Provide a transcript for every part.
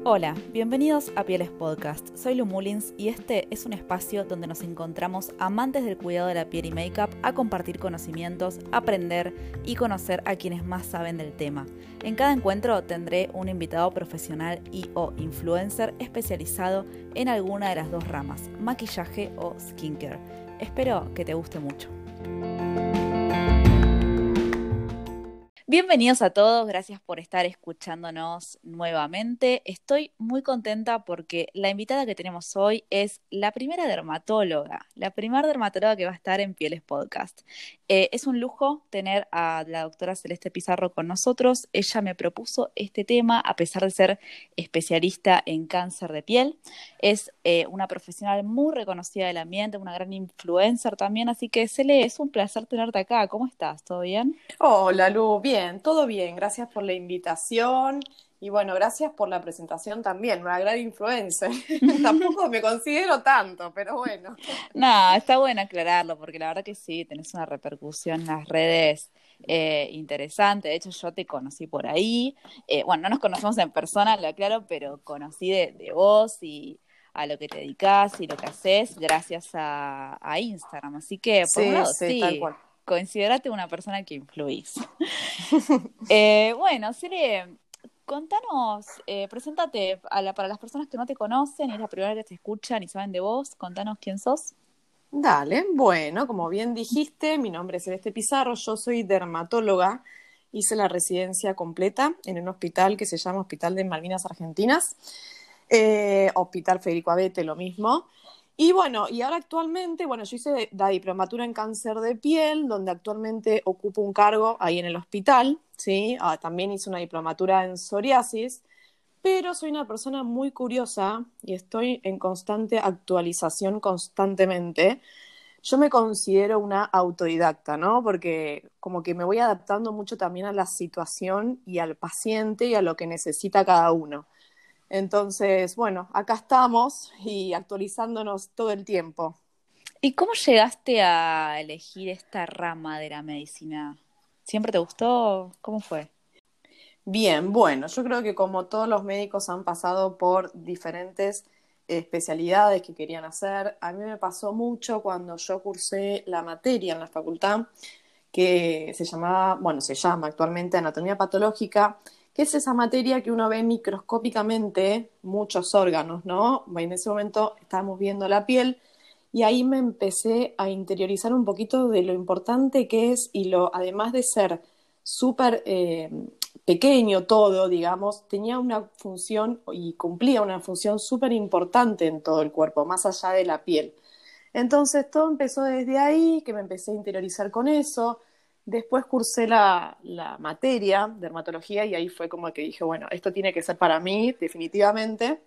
Hola, bienvenidos a Pieles Podcast. Soy Lu Mullins y este es un espacio donde nos encontramos amantes del cuidado de la piel y make-up a compartir conocimientos, aprender y conocer a quienes más saben del tema. En cada encuentro tendré un invitado profesional y o influencer especializado en alguna de las dos ramas, maquillaje o skincare. Espero que te guste mucho. Bienvenidos a todos, gracias por estar escuchándonos nuevamente. Estoy muy contenta porque la invitada que tenemos hoy es la primera dermatóloga que va a estar en Pieles Podcast. Es un lujo tener a la doctora Celeste Pizarro con nosotros. Ella me propuso este tema a pesar de ser especialista en cáncer de piel. Es una profesional muy reconocida del ambiente, una gran influencer también, así que Cele, es un placer tenerte acá. ¿Cómo estás? ¿Todo bien? Hola Lu, bien, todo bien, gracias por la invitación y bueno, gracias por la presentación también, una gran influencer. Tampoco me considero tanto, pero bueno. No, está bueno aclararlo porque la verdad que sí, tenés una repercusión en las redes interesante. De hecho, yo te conocí por ahí. Bueno, no nos conocemos en persona, lo aclaro, pero conocí de vos y a lo que te dedicás y lo que haces gracias a Instagram. Así que, por un Sí, lado, sí, tal sí, cual. considerate una persona que influís. Bueno, Sire, contanos, preséntate para las personas que no te conocen y es la primera vez que te escuchan y saben de vos, contanos quién sos. Dale, bueno, como bien dijiste, mi nombre es Celeste Pizarro, yo soy dermatóloga, hice la residencia completa en un hospital que se llama Hospital de Malvinas Argentinas, Hospital Federico Abete, lo mismo. Y bueno, y ahora actualmente, bueno, yo hice la diplomatura en cáncer de piel, donde actualmente ocupo un cargo ahí en el hospital, ¿sí? También hice una diplomatura en psoriasis, pero soy una persona muy curiosa y estoy en constante actualización constantemente. Yo me considero una autodidacta, ¿no? Porque como que me voy adaptando mucho también a la situación y al paciente y a lo que necesita cada uno. Entonces, bueno, acá estamos y actualizándonos todo el tiempo. ¿Y cómo llegaste a elegir esta rama de la medicina? ¿Siempre te gustó? ¿Cómo fue? Bien, bueno, yo creo que como todos los médicos han pasado por diferentes especialidades que querían hacer, a mí me pasó mucho cuando yo cursé la materia en la facultad que se llamaba, bueno, se llama actualmente anatomía patológica, que es esa materia que uno ve microscópicamente muchos órganos, ¿no? En ese momento estábamos viendo la piel y ahí me empecé a interiorizar un poquito de lo importante que es y lo, además de ser súper pequeño todo, digamos, tenía una función y cumplía una función súper importante en todo el cuerpo, más allá de la piel. Entonces todo empezó desde ahí, que me empecé a interiorizar con eso. Después cursé la materia de dermatología y ahí fue como que dije, bueno, esto tiene que ser para mí, definitivamente.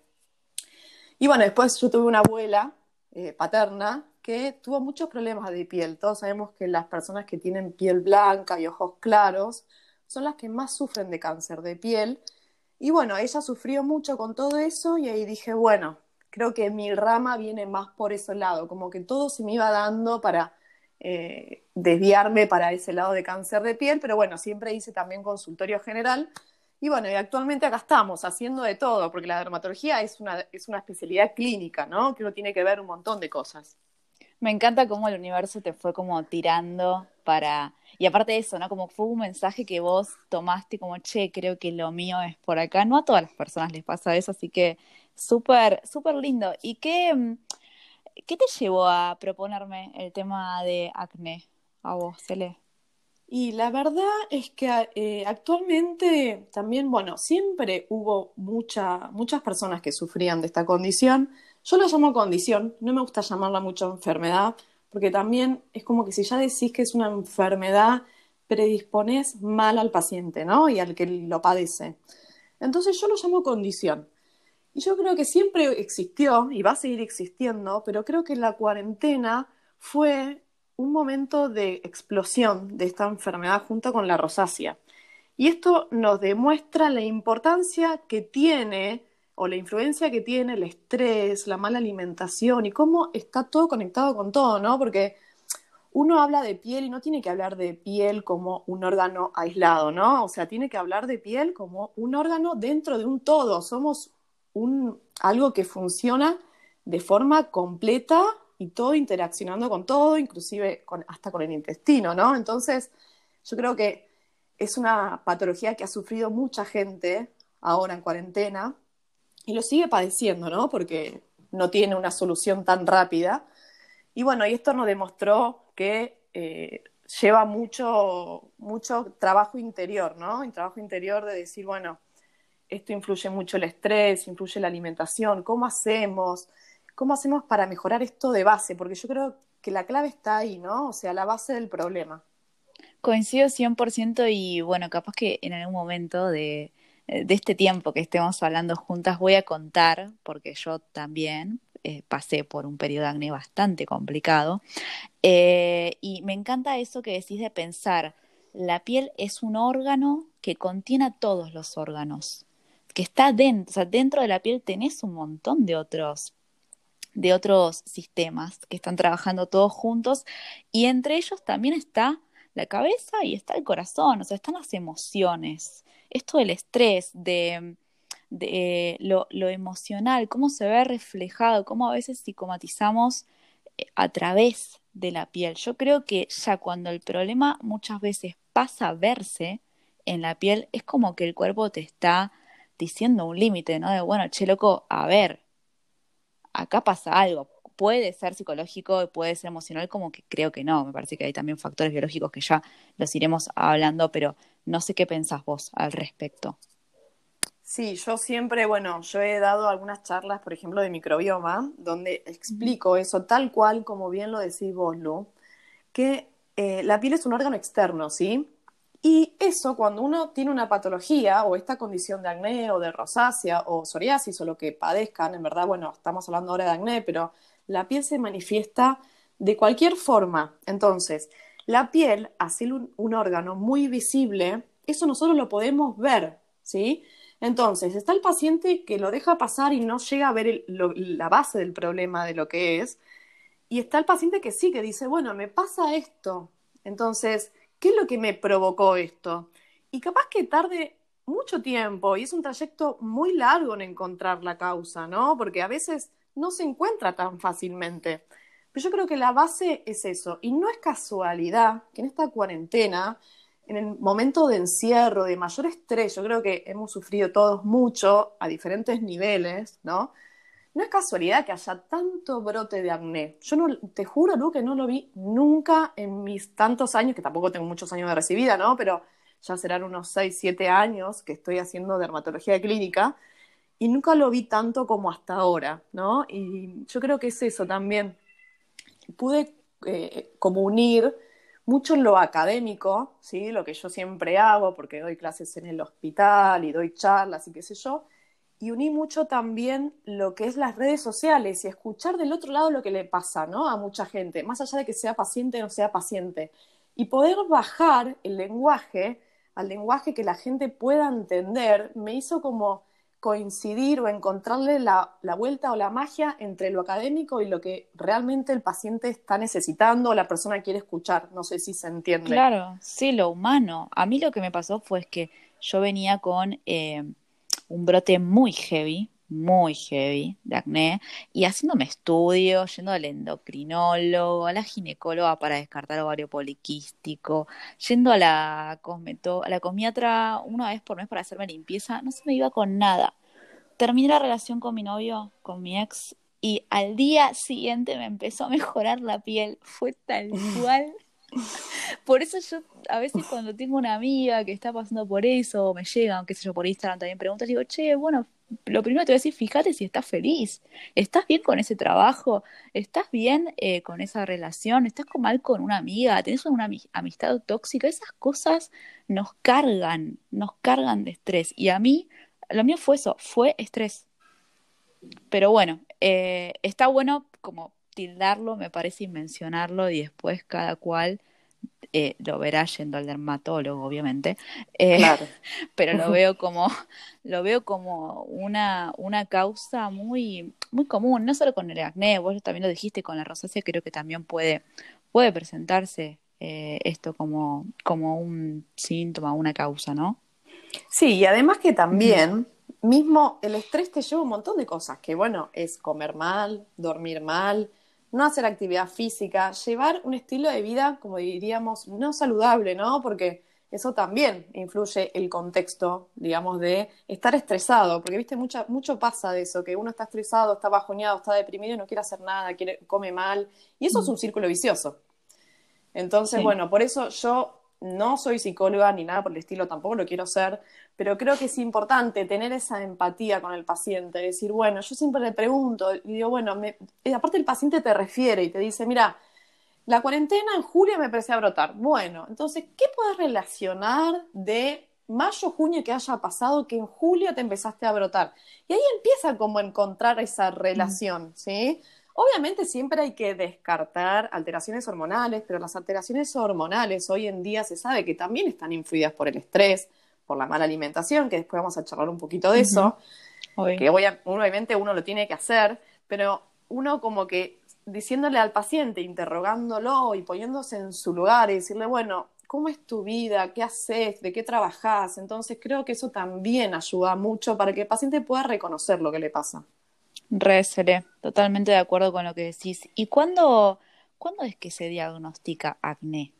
Y bueno, después yo tuve una abuela paterna que tuvo muchos problemas de piel. Todos sabemos que las personas que tienen piel blanca y ojos claros son las que más sufren de cáncer de piel. Y bueno, ella sufrió mucho con todo eso y ahí dije, bueno, creo que mi rama viene más por ese lado, como que todo se me iba dando para desviarme para ese lado de cáncer de piel, pero bueno, siempre hice también consultorio general. Y bueno, y actualmente acá estamos haciendo de todo, porque la dermatología es una especialidad clínica, ¿no? Que uno tiene que ver un montón de cosas. Me encanta cómo el universo te fue como tirando para... Y aparte de eso, ¿no? Como fue un mensaje que vos tomaste como, che, creo que lo mío es por acá. No a todas las personas les pasa eso, así que súper, súper lindo. ¿Y qué te llevó a proponerme el tema de acné a vos, Cele? Y la verdad es que actualmente también, bueno, siempre hubo muchas personas que sufrían de esta condición. Yo la llamo condición, no me gusta llamarla mucho enfermedad, porque también es como que si ya decís que es una enfermedad, predisponés mal al paciente, ¿no? Y al que lo padece. Entonces yo lo llamo condición. Y yo creo que siempre existió y va a seguir existiendo, pero creo que la cuarentena fue un momento de explosión de esta enfermedad junto con la rosácea. Y esto nos demuestra la importancia que tiene o la influencia que tiene el estrés, la mala alimentación y cómo está todo conectado con todo, ¿no? Porque uno habla de piel y no tiene que hablar de piel como un órgano aislado, ¿no? O sea, tiene que hablar de piel como un órgano dentro de un todo. Somos algo que funciona de forma completa y todo interaccionando con todo, inclusive hasta con el intestino, ¿no? Entonces, yo creo que es una patología que ha sufrido mucha gente ahora en cuarentena y lo sigue padeciendo, ¿no? Porque no tiene una solución tan rápida. Y bueno, y esto nos demostró que lleva mucho trabajo interior, ¿no? Un trabajo interior de decir, bueno, esto influye mucho el estrés, influye la alimentación, ¿cómo hacemos? ¿Cómo hacemos para mejorar esto de base? Porque yo creo que la clave está ahí, ¿no? O sea, la base del problema. Coincido 100% y bueno, capaz que en algún momento de este tiempo que estemos hablando juntas voy a contar, porque yo también pasé por un periodo de acné bastante complicado. Y me encanta eso que decís de pensar, la piel es un órgano que contiene a todos los órganos, que está dentro, o sea, dentro de la piel tenés un montón de otros sistemas que están trabajando todos juntos y entre ellos también está la cabeza y está el corazón, o sea, están las emociones, esto del estrés, de lo emocional, cómo se ve reflejado, cómo a veces psicomatizamos a través de la piel. Yo creo que ya cuando el problema muchas veces pasa a verse en la piel, es como que el cuerpo te está diciendo un límite, ¿no? De, bueno, che, loco, a ver, acá pasa algo. Puede ser psicológico, puede ser emocional, como que creo que no. Me parece que hay también factores biológicos que ya los iremos hablando, pero no sé qué pensás vos al respecto. Sí, yo siempre, bueno, yo he dado algunas charlas, por ejemplo, de microbioma, donde Ujú. explico eso tal cual, como bien lo decís vos, Lu, que la piel es un órgano externo, ¿sí? Y eso, cuando uno tiene una patología o esta condición de acné o de rosácea o psoriasis o lo que padezcan, en verdad, bueno, estamos hablando ahora de acné, pero la piel se manifiesta de cualquier forma. Entonces, la piel, al ser un órgano muy visible, eso nosotros lo podemos ver, ¿sí? Entonces, está el paciente que lo deja pasar y no llega a ver la base del problema de lo que es, y está el paciente que sí, que dice, bueno, me pasa esto. Entonces, ¿qué es lo que me provocó esto? Y capaz que tarde mucho tiempo y es un trayecto muy largo en encontrar la causa, ¿no? Porque a veces no se encuentra tan fácilmente. Pero yo creo que la base es eso. Y no es casualidad que en esta cuarentena, en el momento de encierro, de mayor estrés, yo creo que hemos sufrido todos mucho a diferentes niveles, ¿no? No es casualidad que haya tanto brote de acné. Yo no, te juro, Lu, que no lo vi nunca en mis tantos años, que tampoco tengo muchos años de recibida, ¿no? Pero ya serán unos 6 7 años que estoy haciendo dermatología clínica y nunca lo vi tanto como hasta ahora, ¿no? Y yo creo que es eso también. Pude como unir mucho en lo académico, ¿sí? Lo que yo siempre hago, porque doy clases en el hospital y doy charlas y qué sé yo, y uní mucho también lo que es las redes sociales y escuchar del otro lado lo que le pasa, ¿no? A mucha gente, más allá de que sea paciente o no sea paciente, y poder bajar el lenguaje al lenguaje que la gente pueda entender, me hizo como coincidir o encontrarle la vuelta o la magia entre lo académico y lo que realmente el paciente está necesitando o la persona quiere escuchar. No sé si se entiende. Claro, sí, lo humano. A mí lo que me pasó fue que yo venía con un brote muy heavy de acné, y haciéndome estudios, yendo al endocrinólogo, a la ginecóloga para descartar ovario poliquístico, yendo a a la cosmiatra una vez por mes para hacerme limpieza, no se me iba con nada. Terminé la relación con mi novio, con mi ex, y al día siguiente me empezó a mejorar la piel. Fue tal cual. Por eso yo a veces cuando tengo una amiga que está pasando por eso, o me llegan, qué sé yo, por Instagram también preguntas, digo, che, bueno, lo primero que te voy a decir, fíjate si estás feliz, estás bien con ese trabajo, estás bien con esa relación, estás mal con una amiga, tenés una amistad tóxica, esas cosas nos cargan de estrés. Y a mí, lo mío fue eso, fue estrés. Pero bueno, está bueno como tildarlo, me parece, y mencionarlo, y después cada cual lo verá yendo al dermatólogo, obviamente, eh, Claro. pero lo veo como una causa muy común, no solo con el acné, vos también lo dijiste, con la rosácea creo que también puede presentarse esto como un síntoma, una causa, ¿no? Sí, y además que Ujú. también mismo el estrés te lleva un montón de cosas, que bueno, es comer mal, dormir mal, no hacer actividad física, llevar un estilo de vida, como diríamos, no saludable, ¿no? Porque eso también influye el contexto, digamos, de estar estresado, porque, viste, mucho pasa de eso, que uno está estresado, está bajoneado, está deprimido y no quiere hacer nada, come mal, y eso es Mm. un círculo vicioso. Entonces, Sí. bueno, por eso yo no soy psicóloga ni nada por el estilo, tampoco lo quiero ser, pero creo que es importante tener esa empatía con el paciente, decir, bueno, yo siempre le pregunto y digo, bueno, aparte el paciente te refiere y te dice, mira, la cuarentena en julio me empecé a brotar. Bueno, entonces, ¿qué puedes relacionar de mayo, junio que haya pasado que en julio te empezaste a brotar? Y ahí empieza como a encontrar esa Mm. relación, ¿sí? Obviamente siempre hay que descartar alteraciones hormonales, pero las alteraciones hormonales hoy en día se sabe que también están influidas por el estrés, por la mala alimentación, que después vamos a charlar un poquito de Ujú. eso, Obvio. que obviamente uno lo tiene que hacer, pero uno como que diciéndole al paciente, interrogándolo y poniéndose en su lugar y decirle, bueno, ¿cómo es tu vida? ¿Qué haces? ¿De qué trabajás? Entonces creo que eso también ayuda mucho para que el paciente pueda reconocer lo que le pasa. Re, seré totalmente de acuerdo con lo que decís. ¿Y cuándo es que se diagnostica acné?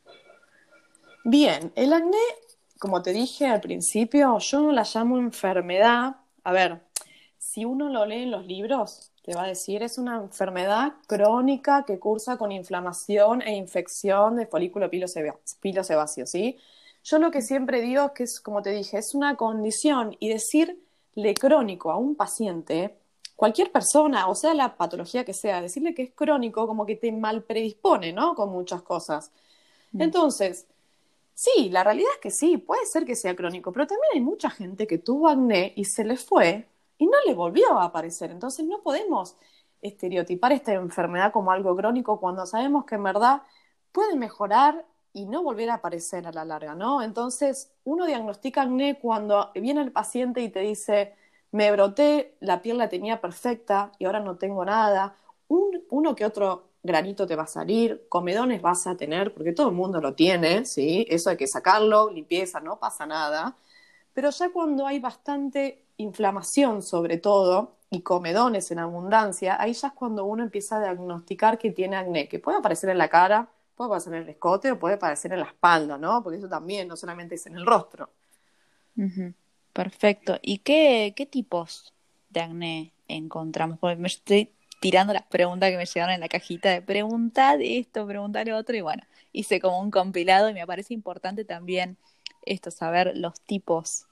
Bien, el acné, como te dije al principio, yo no la llamo enfermedad. A ver, si uno lo lee en los libros, te va a decir, es una enfermedad crónica que cursa con inflamación e infección de folículo pilosebáceo, ¿sí? Yo lo que siempre digo es que es, como te dije, es una condición y decirle crónico a un paciente, cualquier persona, o sea, la patología que sea, decirle que es crónico como que te mal predispone, ¿no? Con muchas cosas. Mm. Entonces, sí, la realidad es que sí, puede ser que sea crónico, pero también hay mucha gente que tuvo acné y se le fue y no le volvió a aparecer. Entonces no podemos estereotipar esta enfermedad como algo crónico cuando sabemos que en verdad puede mejorar y no volver a aparecer a la larga, ¿no? Entonces uno diagnostica acné cuando viene el paciente y te dice, me broté, la piel la tenía perfecta y ahora no tengo nada. Uno que otro granito te va a salir, comedones vas a tener, porque todo el mundo lo tiene, ¿sí? Eso hay que sacarlo, limpieza, no pasa nada. Pero ya cuando hay bastante inflamación sobre todo y comedones en abundancia, ahí ya es cuando uno empieza a diagnosticar que tiene acné, que puede aparecer en la cara, puede aparecer en el escote o puede aparecer en la espalda, ¿no? Porque eso también no solamente es en el rostro. Ujú. Perfecto. ¿Y qué tipos de acné encontramos? Porque me estoy tirando las preguntas que me llegaron en la cajita de preguntar esto, preguntar lo otro, y bueno, hice como un compilado y me parece importante también esto, saber los tipos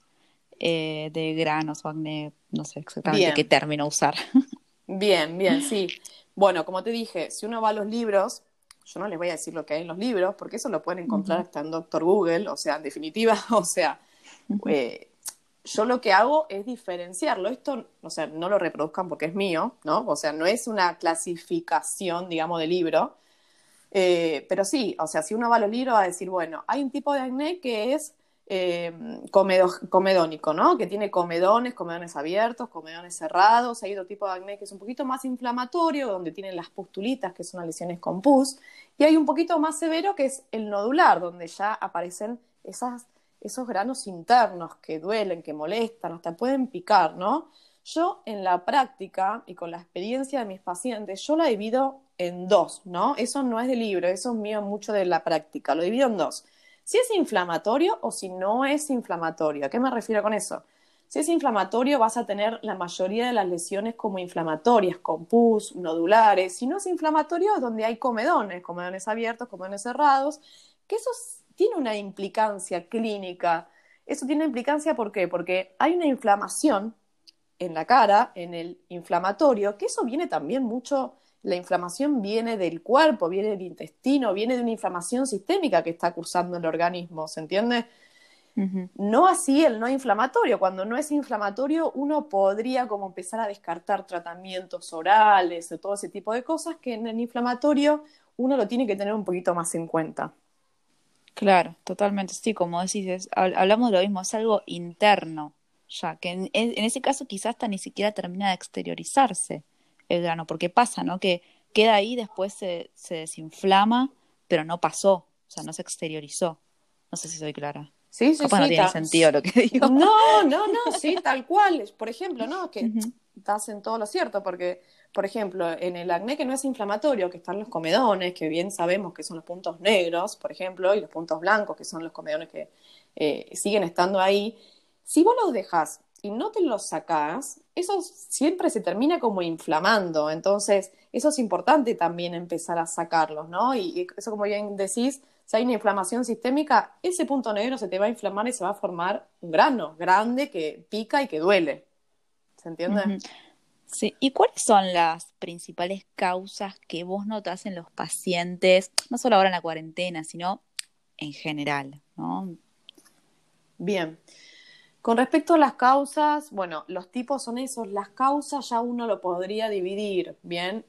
de granos o acné, no sé exactamente qué Bien, término usar. bien, sí. Bueno, como te dije, si uno va a los libros, yo no les voy a decir lo que hay en los libros, porque eso lo pueden encontrar Ujú. hasta en Doctor Google, o sea, en definitiva, o sea, Ujú. eh, yo lo que hago es diferenciarlo. Esto, o sea, no lo reproduzcan porque es mío, ¿no? O sea, no es una clasificación, digamos, de libro. Pero sí, o sea, si uno va a los libros va a decir, bueno, hay un tipo de acné que es comedónico, ¿no? Que tiene comedones abiertos, comedones cerrados. Hay otro tipo de acné que es un poquito más inflamatorio, donde tienen las pustulitas, que son las lesiones con pus. Y hay un poquito más severo que es el nodular, donde ya aparecen esos granos internos que duelen, que molestan, hasta pueden picar, ¿no? Yo en la práctica y con la experiencia de mis pacientes, yo la divido en dos, ¿no? Eso no es de libro, eso es mío mucho de la práctica, lo divido en dos. Si es inflamatorio o si no es inflamatorio. ¿A qué me refiero con eso? Si es inflamatorio vas a tener la mayoría de las lesiones como inflamatorias, con pus, nodulares. Si no es inflamatorio es donde hay comedones abiertos, comedones cerrados, que eso tiene una implicancia clínica. Eso tiene implicancia ¿por qué? Porque hay una inflamación en la cara, en el inflamatorio, que eso viene también mucho, la inflamación viene del cuerpo, viene del intestino, viene de una inflamación sistémica que está cursando el organismo, ¿se entiende? Ujú. No así el no inflamatorio. Cuando no es inflamatorio, uno podría como empezar a descartar tratamientos orales o todo ese tipo de cosas que en el inflamatorio uno lo tiene que tener un poquito más en cuenta. Claro, totalmente, sí, como decís, hablamos de lo mismo, es algo interno, ya que en ese caso quizás hasta ni siquiera termina de exteriorizarse el grano, porque pasa, ¿no? Que queda ahí, después se desinflama, pero no pasó, o sea, no se exteriorizó. No sé si soy clara. Sí, sí, Capaz no sí. tiene sentido lo que digo. No, no, no, sí, tal cual. Por ejemplo, no, que Ujú, estás en todo lo cierto, porque, por ejemplo, en el acné que no es inflamatorio, que están los comedones, que bien sabemos que son los puntos negros, por ejemplo, y los puntos blancos, que son los comedones que siguen estando ahí, si vos los dejas y no te los sacás, eso siempre se termina como inflamando. Entonces, eso es importante también empezar a sacarlos, ¿no? Y eso, como bien decís, si hay una inflamación sistémica, ese punto negro se te va a inflamar y se va a formar un grano grande que pica y que duele. ¿Se entiende? ujú. Sí, ¿y cuáles son las principales causas que vos notás en los pacientes, no solo ahora en la cuarentena, sino en general, ¿no? Bien. Con respecto a las causas, bueno, los tipos son esos. Las causas ya uno lo podría dividir, bien,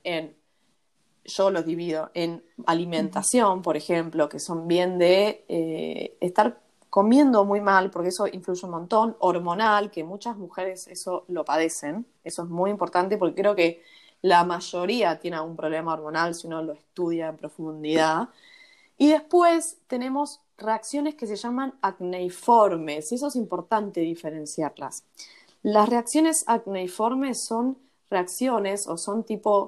yo los divido en Ujú, alimentación, por ejemplo, que son bien de estar comiendo muy mal, porque eso influye un montón, hormonal, que muchas mujeres eso lo padecen, eso es muy importante porque creo que la mayoría tiene algún problema hormonal si uno lo estudia en profundidad. Y después tenemos reacciones que se llaman acneiformes, y eso es importante diferenciarlas. Las reacciones acneiformes son reacciones o son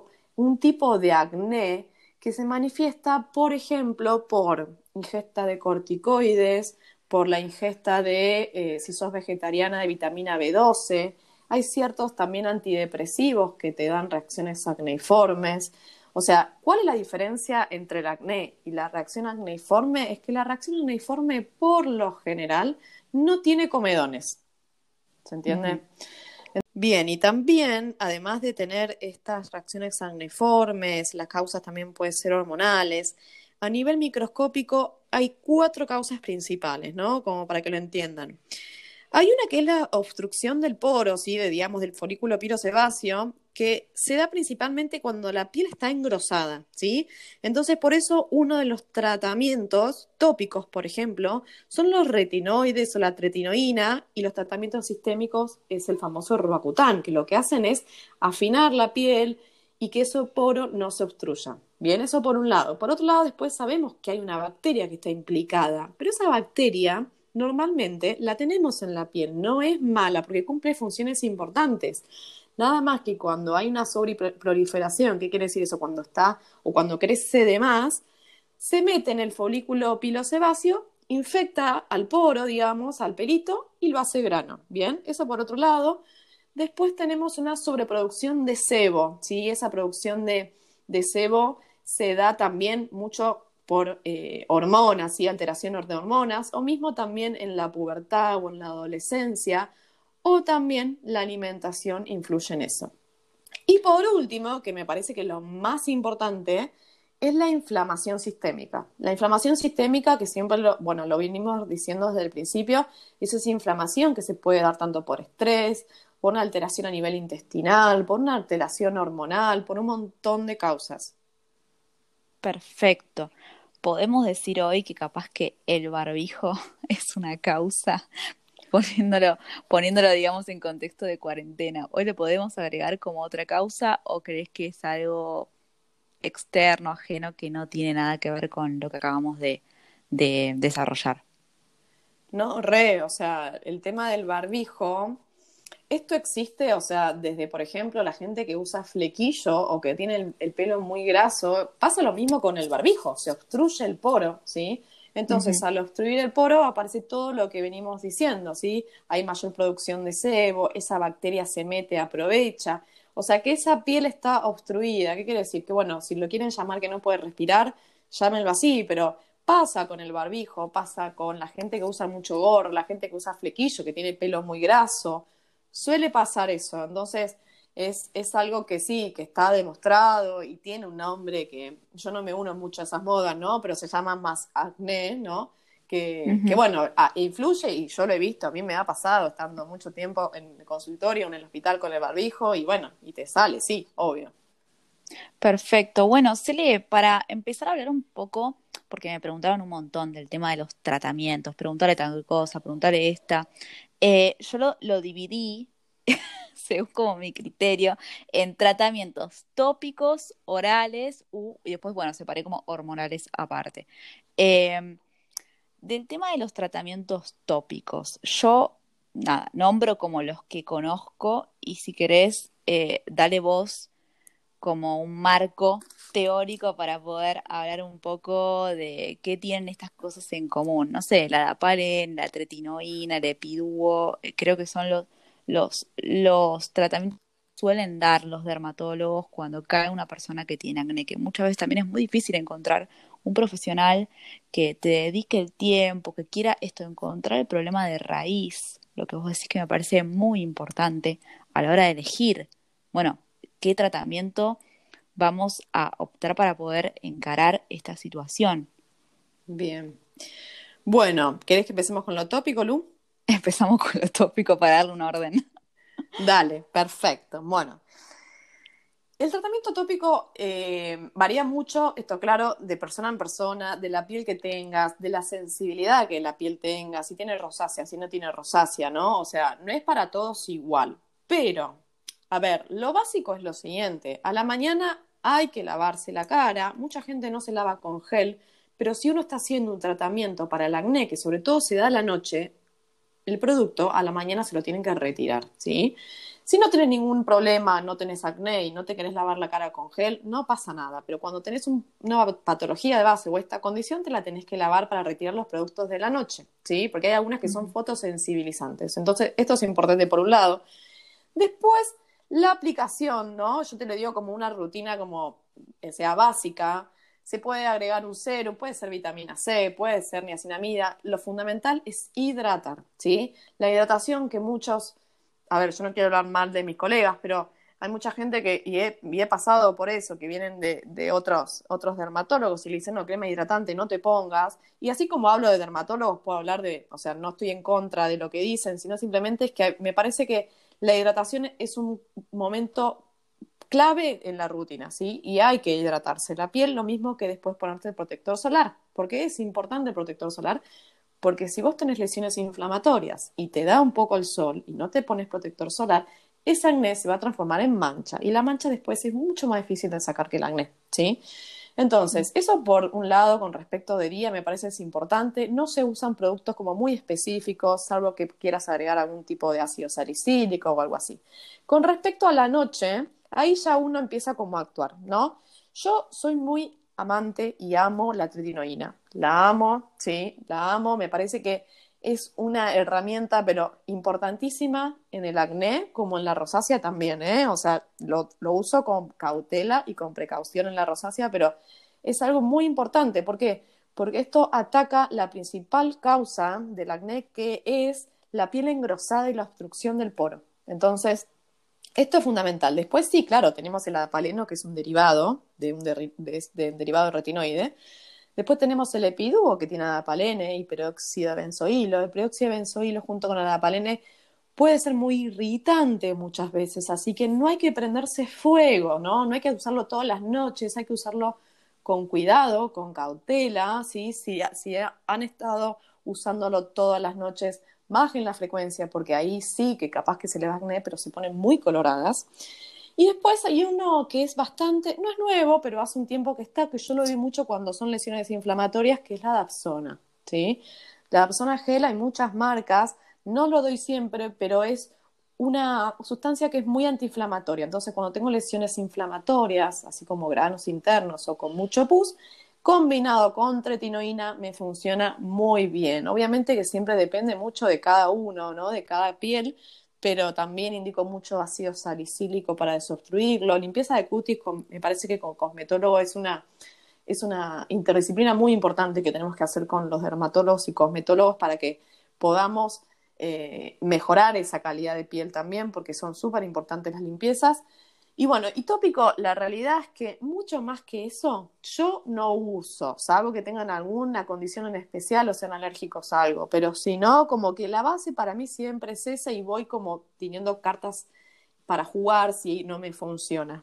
un tipo de acné que se manifiesta, por ejemplo, por ingesta de corticoides, por la ingesta de, si sos vegetariana, de vitamina B12. Hay ciertos también antidepresivos que te dan reacciones acneiformes. O sea, ¿cuál es la diferencia entre el acné y la reacción acneiforme? Es que la reacción acneiforme, por lo general, no tiene comedones. ¿Se ujú. entiende? Bien, y también, además de tener estas reacciones acneiformes, las causas también pueden ser hormonales. A nivel microscópico hay cuatro causas principales, ¿no? Como para que lo entiendan. Hay una que es la obstrucción del poro, ¿sí? Digamos, del folículo pirosebáceo, que se da principalmente cuando la piel está engrosada, ¿sí? Entonces, por eso uno de los tratamientos tópicos, por ejemplo, son los retinoides o la tretinoína, y los tratamientos sistémicos es el famoso Roacutan, que lo que hacen es afinar la piel y que ese poro no se obstruya. Bien, eso por un lado. Por otro lado, después sabemos que hay una bacteria que está implicada, pero esa bacteria normalmente la tenemos en la piel, no es mala porque cumple funciones importantes. Nada más que cuando hay una sobreproliferación, ¿qué quiere decir eso? Cuando está o cuando crece de más, se mete en el folículo pilosebáceo, infecta al poro, digamos, al pelito y lo hace grano. Bien, eso por otro lado. Después tenemos una sobreproducción de sebo, ¿sí? Esa producción de sebo se da también mucho por hormonas, ¿sí? Alteración de hormonas, o mismo también en la pubertad o en la adolescencia, o también la alimentación influye en eso. Y por último, que me parece que lo más importante, es la inflamación sistémica. La inflamación sistémica, que siempre bueno, lo vinimos diciendo desde el principio, eso es inflamación que se puede dar tanto por estrés, por una alteración a nivel intestinal, por una alteración hormonal, por un montón de causas. Perfecto. Podemos decir hoy que capaz que el barbijo es una causa, poniéndolo, poniéndolo, digamos, en contexto de cuarentena. ¿Hoy le podemos agregar como otra causa o crees que es algo externo, ajeno, que no tiene nada que ver con lo que acabamos de desarrollar? No, re, o sea, el tema del barbijo, esto existe, o sea, desde, por ejemplo, la gente que usa flequillo o que tiene el pelo muy graso, pasa lo mismo con el barbijo, se obstruye el poro, ¿sí? Entonces, Ujú. al obstruir el poro aparece todo lo que venimos diciendo, ¿sí? Hay mayor producción de sebo, esa bacteria se mete, aprovecha. O sea, que esa piel está obstruida. ¿Qué quiere decir? Que, bueno, si lo quieren llamar que no puede respirar, llámenlo así, pero pasa con el barbijo, pasa con la gente que usa mucho gorro, la gente que usa flequillo, que tiene pelo muy graso. Suele pasar eso, entonces es algo que sí, que está demostrado y tiene un nombre que yo no me uno mucho a esas modas, ¿no? Pero se llama más acné, ¿no? Que Ujú. bueno, influye y yo lo he visto, a mí me ha pasado estando mucho tiempo en el consultorio, en el hospital con el barbijo y bueno, y te sale, sí, obvio. Perfecto. Bueno, Cele, para empezar a hablar un poco, porque me preguntaron un montón del tema de los tratamientos, preguntarle tal cosa, preguntarle esta, yo lo dividí, según como mi criterio, en tratamientos tópicos, orales y después, bueno, separé como hormonales aparte. Eh, del tema de los tratamientos tópicos, yo, nada, nombro como los que conozco y si querés, dale vos como un marco teórico para poder hablar un poco de qué tienen estas cosas en común. No sé, la dapalen, la tretinoína, el epiduo, creo que son los tratamientos que suelen dar los dermatólogos cuando cae una persona que tiene acné, que muchas veces también es muy difícil encontrar un profesional que te dedique el tiempo, que quiera esto, encontrar el problema de raíz, lo que vos decís que me parece muy importante a la hora de elegir. Bueno, qué tratamiento vamos a optar para poder encarar esta situación. Bien. Bueno, ¿querés que empecemos con lo tópico, Lu? Empezamos con lo tópico para darle un orden. Dale, perfecto. Bueno, el tratamiento tópico varía mucho, esto claro, de persona en persona, de la piel que tengas, de la sensibilidad que la piel tenga, si tiene rosácea, si no tiene rosácea, ¿no? O sea, no es para todos igual. Pero, a ver, lo básico es lo siguiente, a la mañana hay que lavarse la cara, mucha gente no se lava con gel, pero si uno está haciendo un tratamiento para el acné, que sobre todo se da a la noche, el producto a la mañana se lo tienen que retirar, ¿sí? Si no tenés ningún problema, no tenés acné y no te querés lavar la cara con gel, no pasa nada. Pero cuando tenés una patología de base o esta condición, te la tenés que lavar para retirar los productos de la noche, ¿sí? Porque hay algunas que son fotosensibilizantes. Entonces, esto es importante por un lado. Después, la aplicación, ¿no? Yo te lo digo como una rutina como sea básica. Se puede agregar un serum, puede ser vitamina C, puede ser niacinamida. Lo fundamental es hidratar, ¿sí? La hidratación que muchos, a ver, yo no quiero hablar mal de mis colegas, pero hay mucha gente que, y he pasado por eso, que vienen de otros dermatólogos y le dicen, no, crema hidratante, no te pongas. Y así como hablo de dermatólogos, puedo hablar de, o sea, no estoy en contra de lo que dicen, sino simplemente es que me parece que la hidratación es un momento clave en la rutina, ¿sí? Y hay que hidratarse la piel, lo mismo que después ponerte el protector solar. ¿Por qué es importante el protector solar? Porque si vos tenés lesiones inflamatorias y te da un poco el sol y no te pones protector solar, ese acné se va a transformar en mancha y la mancha después es mucho más difícil de sacar que el acné, ¿sí? Entonces, eso por un lado con respecto de día me parece es importante. No se usan productos como muy específicos, salvo que quieras agregar algún tipo de ácido salicílico o algo así. Con respecto a la noche, ahí ya uno empieza como a actuar, ¿no? Yo soy muy amante y amo la tretinoína. La amo, sí, la amo. Me parece que es una herramienta, pero importantísima en el acné, como en la rosácea también, ¿eh? O sea, lo uso con cautela y con precaución en la rosácea, pero es algo muy importante. ¿Por qué? Porque esto ataca la principal causa del acné, que es la piel engrosada y la obstrucción del poro. Entonces, esto es fundamental. Después sí, claro, tenemos el adapaleno, que es un derivado de un derivado de retinoide. Después tenemos el epiduo, que tiene adapalene y peróxido de benzoilo. El peróxido de benzoilo junto con el adapalene puede ser muy irritante muchas veces, así que no hay que prenderse fuego, ¿no? No hay que usarlo todas las noches, hay que usarlo con cuidado, con cautela, ¿sí? Si han estado usándolo todas las noches, bajen la frecuencia, porque ahí sí que capaz que se les va acné, pero se ponen muy coloradas. Y después hay uno que es bastante, no es nuevo, pero hace un tiempo que está, que yo lo vi mucho cuando son lesiones inflamatorias, que es la Dapsona, ¿sí? La Dapsona gel, hay muchas marcas, no lo doy siempre, pero es una sustancia que es muy antiinflamatoria. Entonces, cuando tengo lesiones inflamatorias, así como granos internos o con mucho pus, combinado con tretinoína me funciona muy bien. Obviamente que siempre depende mucho de cada uno, ¿no? De cada piel, pero también indico mucho ácido salicílico para desobstruirlo. Limpieza de cutis, me parece que con cosmetólogo es una interdisciplina muy importante que tenemos que hacer con los dermatólogos y cosmetólogos para que podamos mejorar esa calidad de piel también, porque son súper importantes las limpiezas. Y bueno, y tópico, la realidad es que mucho más que eso, yo no uso, salvo que tengan alguna condición en especial o sean alérgicos a algo, pero si no, como que la base para mí siempre es esa y voy como teniendo cartas para jugar si no me funciona.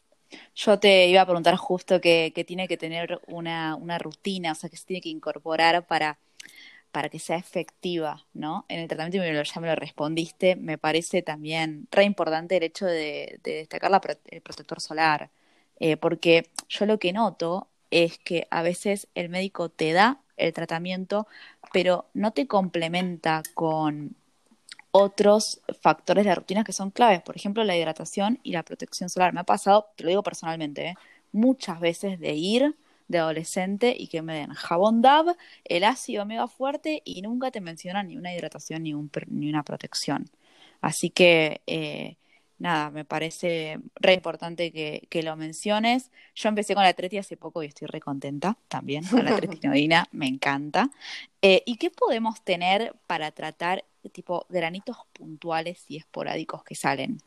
Yo te iba a preguntar justo que tiene que tener una rutina, o sea, que se tiene que incorporar para que sea efectiva, ¿no? En el tratamiento y ya me lo respondiste, me parece también re importante el hecho de destacar el protector solar, porque yo lo que noto es que a veces el médico te da el tratamiento, pero no te complementa con otros factores de la rutina que son claves, por ejemplo, la hidratación y la protección solar. Me ha pasado, te lo digo personalmente, muchas veces de ir de adolescente y que me den jabón Dove, el ácido omega fuerte y nunca te mencionan ni una hidratación ni una protección. Así que, nada, me parece re importante que lo menciones. Yo empecé con la treti hace poco y estoy re contenta también con la tretinoína, me encanta. ¿Y qué podemos tener para tratar tipo granitos puntuales y esporádicos que salen?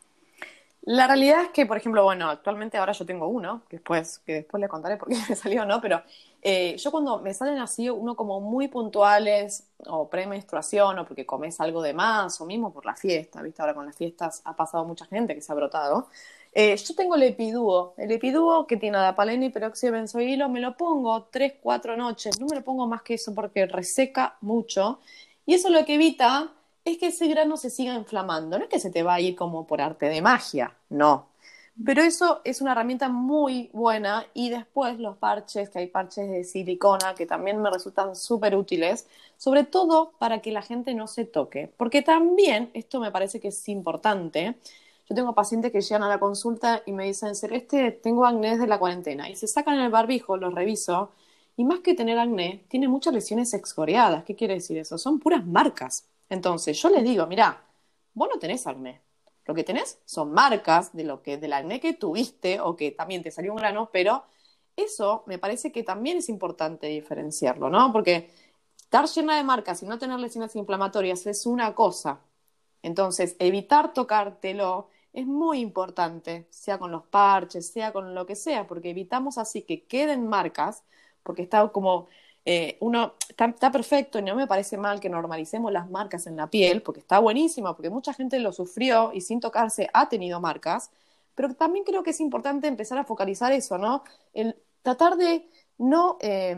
La realidad es que, por ejemplo, bueno, actualmente ahora yo tengo uno, que después le contaré por qué me salió, ¿no? Pero yo cuando me salen así, uno como muy puntuales, o premenstruación, o porque comes algo de más, o mismo por la fiesta, ¿viste? Ahora con las fiestas ha pasado mucha gente que se ha brotado. Yo tengo el epidúo que tiene adapaleno y peróxido de benzoilo, me lo pongo 3, 4 noches, no me lo pongo más que eso porque reseca mucho, y eso lo que evita es que ese grano se siga inflamando. No es que se te va a ir como por arte de magia, no. Pero eso es una herramienta muy buena y después los parches, que hay parches de silicona que también me resultan súper útiles, sobre todo para que la gente no se toque. Porque también, esto me parece que es importante, yo tengo pacientes que llegan a la consulta y me dicen, Celeste, tengo acné desde la cuarentena, y se sacan el barbijo, los reviso, y más que tener acné, tiene muchas lesiones excoriadas. ¿Qué quiere decir eso? Son puras marcas. Entonces, yo les digo, mirá, vos no tenés acné. Lo que tenés son marcas del acné que tuviste o que también te salió un grano, pero eso me parece que también es importante diferenciarlo, ¿no? Porque estar llena de marcas y no tener lesiones inflamatorias es una cosa. Entonces, evitar tocártelo es muy importante, sea con los parches, sea con lo que sea, porque evitamos así que queden marcas, porque está como uno está perfecto y no me parece mal que normalicemos las marcas en la piel, porque está buenísimo, porque mucha gente lo sufrió y sin tocarse ha tenido marcas, pero también creo que es importante empezar a focalizar eso, ¿no? El tratar de no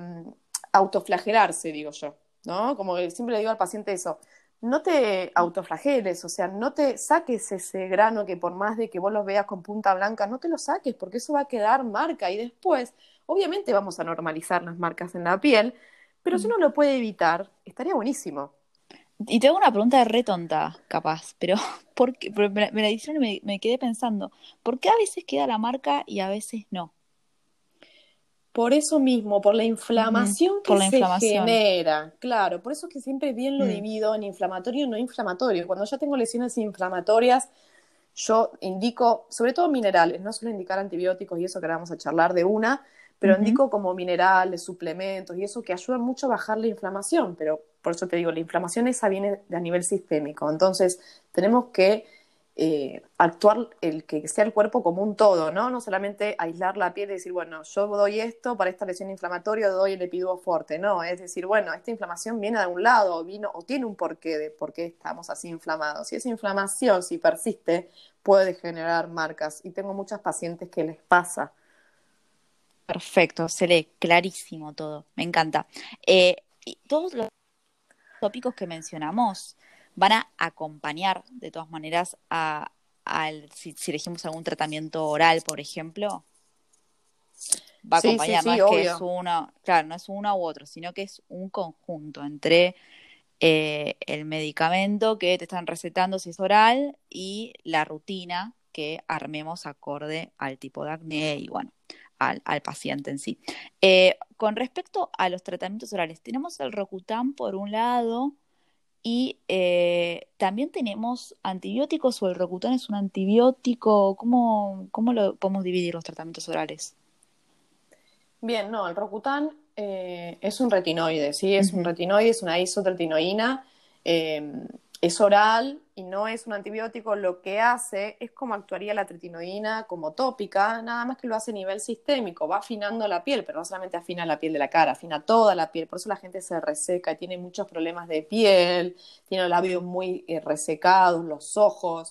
autoflagelarse, digo yo, ¿no? Como siempre le digo al paciente eso, no te autoflageles, o sea, no te saques ese grano que por más de que vos lo veas con punta blanca, no te lo saques porque eso va a quedar marca y después, obviamente vamos a normalizar las marcas en la piel, pero si uno lo puede evitar, estaría buenísimo. Y te hago una pregunta re tonta, capaz, pero pero me la hicieron y me quedé pensando, ¿por qué a veces queda la marca y a veces no? Por eso mismo, por la Ujú. inflamación Por que la se inflamación. genera, claro, por eso es que siempre bien lo Mm, divido en inflamatorio y no inflamatorio. Cuando ya tengo lesiones inflamatorias, yo indico, sobre todo minerales, no suelo indicar antibióticos y eso que ahora vamos a charlar de una, pero ujú. indico como minerales, suplementos y eso que ayudan mucho a bajar la inflamación, pero por eso te digo, la inflamación esa viene a nivel sistémico, entonces tenemos que actuar el que sea el cuerpo como un todo, ¿no? No solamente aislar la piel y decir, bueno, yo doy esto para esta lesión inflamatoria, doy el epiduo fuerte, no, es decir, bueno, esta inflamación viene de un lado, vino o tiene un porqué de por qué estamos así inflamados. Si esa inflamación, si persiste, puede generar marcas y tengo muchas pacientes que les pasa. Perfecto, se lee clarísimo todo, me encanta. Y todos los tópicos que mencionamos van a acompañar de todas maneras si elegimos algún tratamiento oral, por ejemplo, va a Sí, sí, acompañar, no sí, es que es obvio. uno, claro, no es uno u otro, sino que es un conjunto entre el medicamento que te están recetando si es oral y la rutina que armemos acorde al tipo de acné y bueno, al paciente en sí. Con respecto a los tratamientos orales, tenemos el Rocutan por un lado y también tenemos antibióticos o el Rocutan es un antibiótico. ¿Cómo lo podemos dividir los tratamientos orales? Bien, no, el Rocutan es un retinoide, ¿sí? Es un Ujú. retinoide, es una isotretinoína, eh, es oral y no es un antibiótico. Lo que hace es como actuaría la tretinoína como tópica, nada más que lo hace a nivel sistémico, va afinando la piel, pero no solamente afina la piel de la cara, afina toda la piel. Por eso la gente se reseca y tiene muchos problemas de piel, tiene los labios muy resecados, los ojos.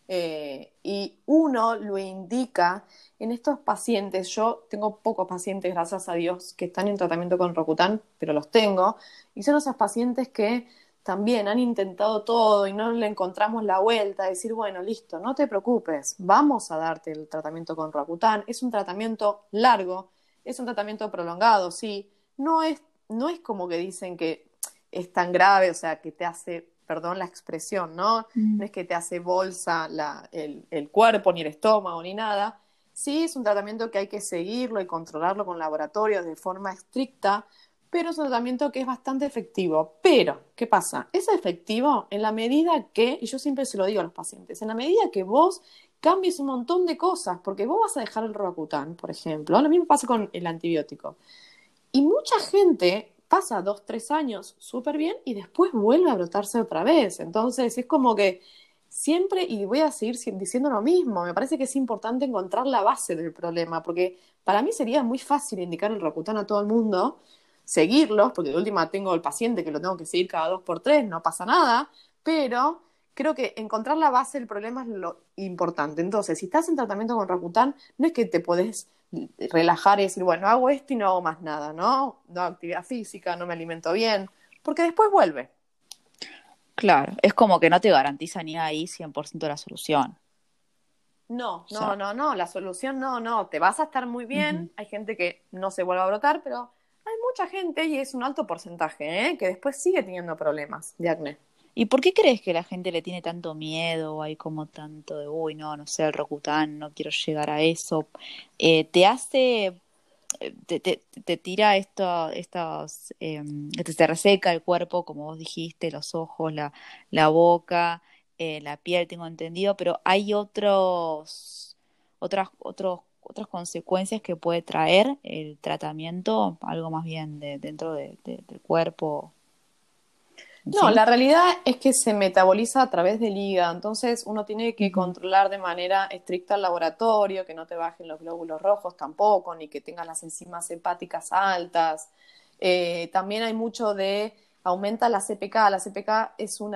Y uno lo indica en estos pacientes. Yo tengo pocos pacientes, gracias a Dios, que están en tratamiento con Rocutan, pero los tengo, y son esos pacientes que también han intentado todo y no le encontramos la vuelta, decir, bueno, listo, no te preocupes, vamos a darte el tratamiento con Rocutan. Es un tratamiento largo, es un tratamiento prolongado, sí, no es como que dicen que es tan grave, o sea, que te hace, perdón la expresión, ¿no? Mm. No es que te hace bolsa el cuerpo, ni el estómago, ni nada. Sí, es un tratamiento que hay que seguirlo y controlarlo con laboratorios de forma estricta, pero es un tratamiento que es bastante efectivo. Pero, ¿qué pasa? Es efectivo en la medida que, y yo siempre se lo digo a los pacientes, en la medida que vos cambies un montón de cosas, porque vos vas a dejar el Roacutan, por ejemplo, lo mismo pasa con el antibiótico. Y mucha gente pasa 2, 3 años súper bien y después vuelve a brotarse otra vez. Entonces es como que siempre, y voy a seguir diciendo lo mismo, me parece que es importante encontrar la base del problema, porque para mí sería muy fácil indicar el Roacutan a todo el mundo, seguirlos, porque de última tengo el paciente que lo tengo que seguir cada 2 por 3, no pasa nada, pero creo que encontrar la base del problema es lo importante. Entonces, si estás en tratamiento con Roacutan, no es que te podés relajar y decir, bueno, hago esto y no hago más nada, ¿no? No hago actividad física, no me alimento bien, porque después vuelve. Claro, es como que no te garantiza ni ahí 100% la solución. No, O no, sea, no, no, la solución no, no, te vas a estar muy ujú. bien, hay gente que no se vuelve a brotar, pero hay mucha gente, y es un alto porcentaje, que después sigue teniendo problemas de acné. ¿Y por qué crees que la gente le tiene tanto miedo o hay como tanto de, uy, no, no sé, el Rocutan, no quiero llegar a eso? ¿Te hace, te tira te reseca el cuerpo, como vos dijiste, los ojos, la boca, la piel, tengo entendido, pero hay otras consecuencias que puede traer el tratamiento, algo más bien dentro del cuerpo en No, sí? la realidad es que se metaboliza a través del hígado, entonces uno tiene que Ujú. controlar de manera estricta el laboratorio, que no te bajen los glóbulos rojos tampoco, ni que tengas las enzimas hepáticas altas. También hay mucho de, aumenta la CPK. La CPK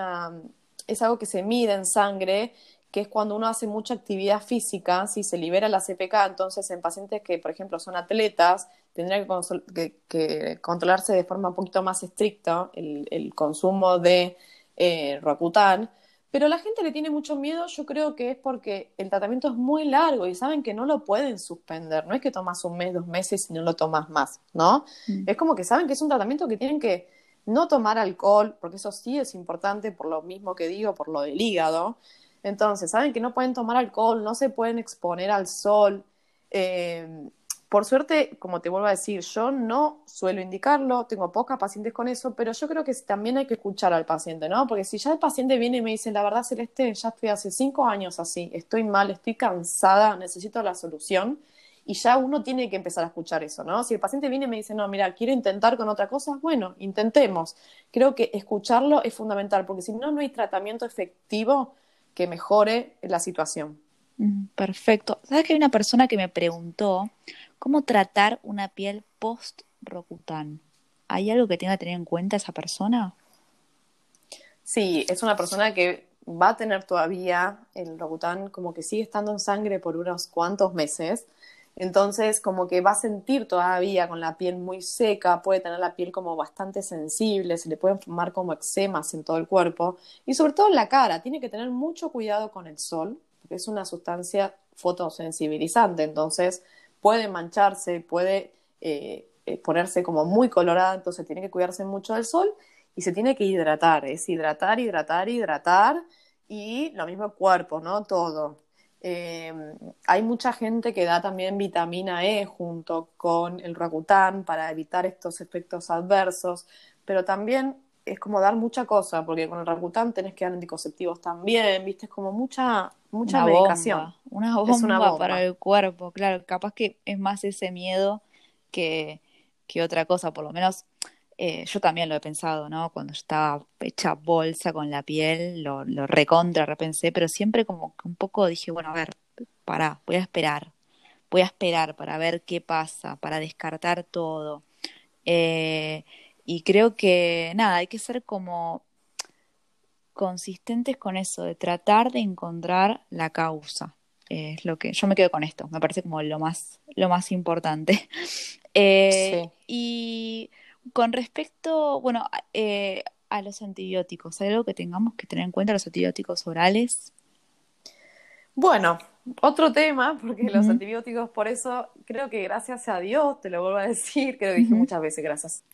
es algo que se mide en sangre, que es cuando uno hace mucha actividad física, si se libera la CPK, entonces en pacientes que, por ejemplo, son atletas, tendría que controlarse de forma un poquito más estricta el consumo de Roacutan, pero la gente le tiene mucho miedo, yo creo que es porque el tratamiento es muy largo y saben que no lo pueden suspender, no es que tomas 1 mes, 2 meses y no lo tomas más, ¿no? Mm. Es como que saben que es un tratamiento que tienen que no tomar alcohol, porque eso sí es importante por lo mismo que digo, por lo del hígado. Entonces, saben que no pueden tomar alcohol, no se pueden exponer al sol. Eh, por suerte, como te vuelvo a decir, yo no suelo indicarlo, tengo pocas pacientes con eso, pero yo creo que también hay que escuchar al paciente, ¿no? Porque si ya el paciente viene y me dice, la verdad, Celeste, ya estoy hace 5 años así, estoy mal, estoy cansada, necesito la solución, y ya uno tiene que empezar a escuchar eso, ¿no? Si el paciente viene y me dice, no, mira, quiero intentar con otra cosa, bueno, intentemos. Creo que escucharlo es fundamental, porque si no, no hay tratamiento efectivo que mejore la situación. Perfecto. ¿Sabes que hay una persona que me preguntó cómo tratar una piel post-Rocutan? ¿Hay algo que tenga que tener en cuenta esa persona? Sí, es una persona que va a tener todavía el Rocutan como que sigue estando en sangre por unos cuantos meses. Entonces, como que va a sentir todavía con la piel muy seca, puede tener la piel como bastante sensible, se le pueden formar como eczemas en todo el cuerpo y sobre todo en la cara. Tiene que tener mucho cuidado con el sol, porque es una sustancia fotosensibilizante, entonces puede mancharse, puede ponerse como muy colorada, entonces tiene que cuidarse mucho del sol y se tiene que hidratar, es hidratar, hidratar, hidratar, y lo mismo el cuerpo, ¿no? Todo. Eh, Hay mucha gente que da también vitamina E junto con el Roacutan para evitar estos efectos adversos, pero también es como dar mucha cosa, porque con el Roacutan tenés que dar anticonceptivos también, ¿viste? Es como mucha medicación. Una Es una bomba para bomba. el cuerpo, claro, capaz que es más ese miedo que, que otra cosa, por lo menos yo también lo he pensado, ¿no? Cuando yo estaba hecha bolsa con la piel, lo recontra repensé, pero siempre como que un poco dije, bueno, a ver, pará, voy a esperar para ver qué pasa, para descartar todo. Eh, y creo que, nada, hay que ser como consistentes con eso, de tratar de encontrar la causa. Es lo que yo me quedo con esto, me parece como lo más importante. Sí. Y con respecto, bueno, a los antibióticos, ¿hay algo que tengamos que tener en cuenta los antibióticos orales? Bueno, otro tema, porque los Ujú, antibióticos, por eso creo que gracias a Dios, te lo vuelvo a decir, creo que dije ujú. muchas veces gracias.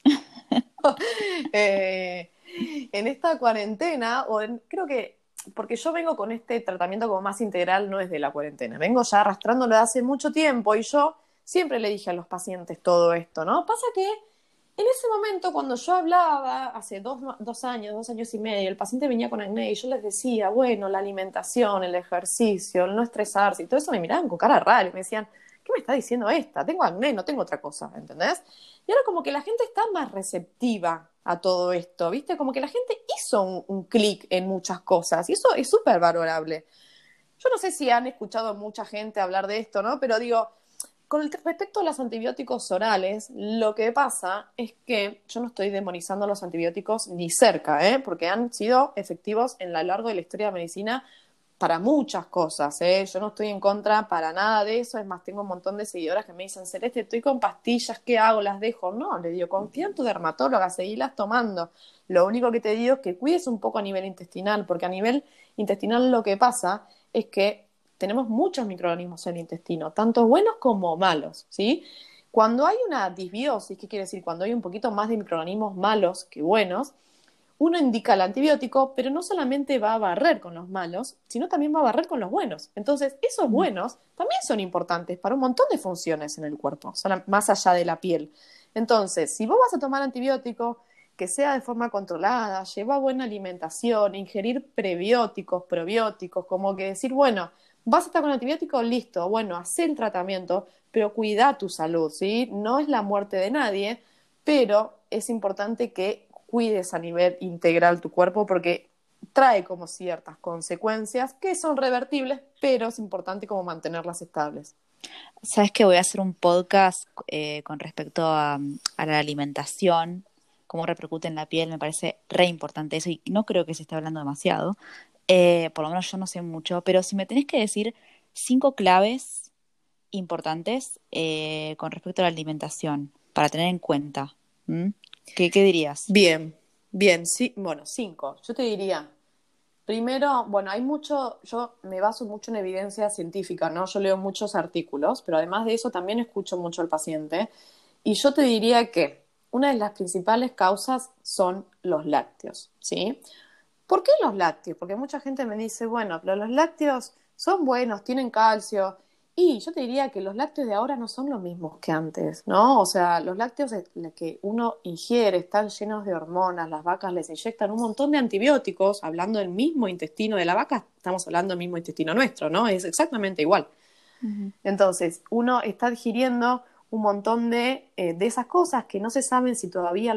Eh, en esta cuarentena, creo que, porque yo vengo con este tratamiento como más integral, no es de la cuarentena, vengo ya arrastrándolo de hace mucho tiempo y yo siempre le dije a los pacientes todo esto, ¿no? Pasa que en ese momento, cuando yo hablaba, hace 2 años y medio, el paciente venía con acné y yo les decía, bueno, la alimentación, el ejercicio, el no estresarse y todo eso, me miraban con cara rara y me decían, ¿qué me está diciendo esta? Tengo acné, no tengo otra cosa, ¿entendés? Y ahora como que la gente está más receptiva a todo esto, ¿viste? Como que la gente hizo un clic en muchas cosas y eso es súper valorable. Yo no sé si han escuchado mucha gente hablar de esto, ¿no? Pero digo, respecto a los antibióticos orales, lo que pasa es que yo no estoy demonizando los antibióticos ni cerca, ¿eh? Porque han sido efectivos en lo largo de la historia de la medicina para muchas cosas, ¿eh? Yo no estoy en contra para nada de eso, es más, tengo un montón de seguidoras que me dicen, Celeste, estoy con pastillas, ¿qué hago? ¿Las dejo? No, le digo, confía en tu dermatóloga, seguilas tomando. Lo único que te digo es que cuides un poco a nivel intestinal, porque a nivel intestinal lo que pasa es que tenemos muchos microorganismos en el intestino, tanto buenos como malos, ¿sí? Cuando hay una disbiosis, ¿qué quiere decir? Cuando hay un poquito más de microorganismos malos que buenos, uno indica el antibiótico, pero no solamente va a barrer con los malos, sino también va a barrer con los buenos. Entonces, esos buenos también son importantes para un montón de funciones en el cuerpo, más allá de la piel. Entonces, si vos vas a tomar antibiótico, que sea de forma controlada, lleva buena alimentación, ingerir prebióticos, probióticos, como que decir, bueno, vas a estar con antibiótico, listo, bueno, haz el tratamiento, pero cuida tu salud, ¿sí? No es la muerte de nadie, pero es importante que cuides a nivel integral tu cuerpo porque trae como ciertas consecuencias que son revertibles, pero es importante como mantenerlas estables. Sabes que voy a hacer un podcast con respecto a la alimentación, cómo repercute en la piel, me parece re importante eso y no creo que se esté hablando demasiado. Por lo menos yo no sé mucho, pero si me tenés que decir 5 claves importantes con respecto a la alimentación para tener en cuenta, ¿m? ¿Qué dirías? Bien, bien, sí, bueno, 5. Yo te diría, primero, bueno, hay mucho, yo me baso mucho en evidencia científica, ¿no? Yo leo muchos artículos, pero además de eso también escucho mucho al paciente. Y yo te diría que una de las principales causas son los lácteos, ¿sí? ¿Por qué los lácteos? Porque mucha gente me dice, bueno, pero los lácteos son buenos, tienen calcio. Y yo te diría que los lácteos de ahora no son los mismos que antes, ¿no? O sea, los lácteos que uno ingiere están llenos de hormonas, las vacas les inyectan un montón de antibióticos, hablando del mismo intestino de la vaca, estamos hablando del mismo intestino nuestro, ¿no? Es exactamente igual. Ujú. Entonces, uno está digiriendo un montón de esas cosas que no se saben si todavía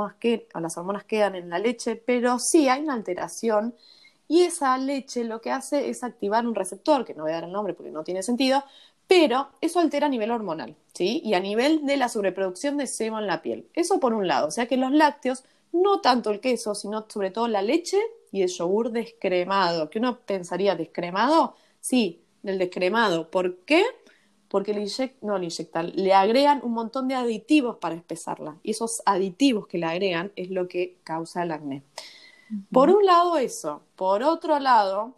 las hormonas quedan en la leche, pero sí hay una alteración y esa leche lo que hace es activar un receptor, que no voy a dar el nombre porque no tiene sentido, pero eso altera a nivel hormonal, ¿sí? Y a nivel de la sobreproducción de sebo en la piel. Eso por un lado, o sea que los lácteos, no tanto el queso, sino sobre todo la leche y el yogur descremado, que uno pensaría descremado, sí, del descremado. ¿Por qué? Porque le agregan un montón de aditivos para espesarla. Y esos aditivos que le agregan es lo que causa el acné. Por Ujú. un lado eso. Por otro lado,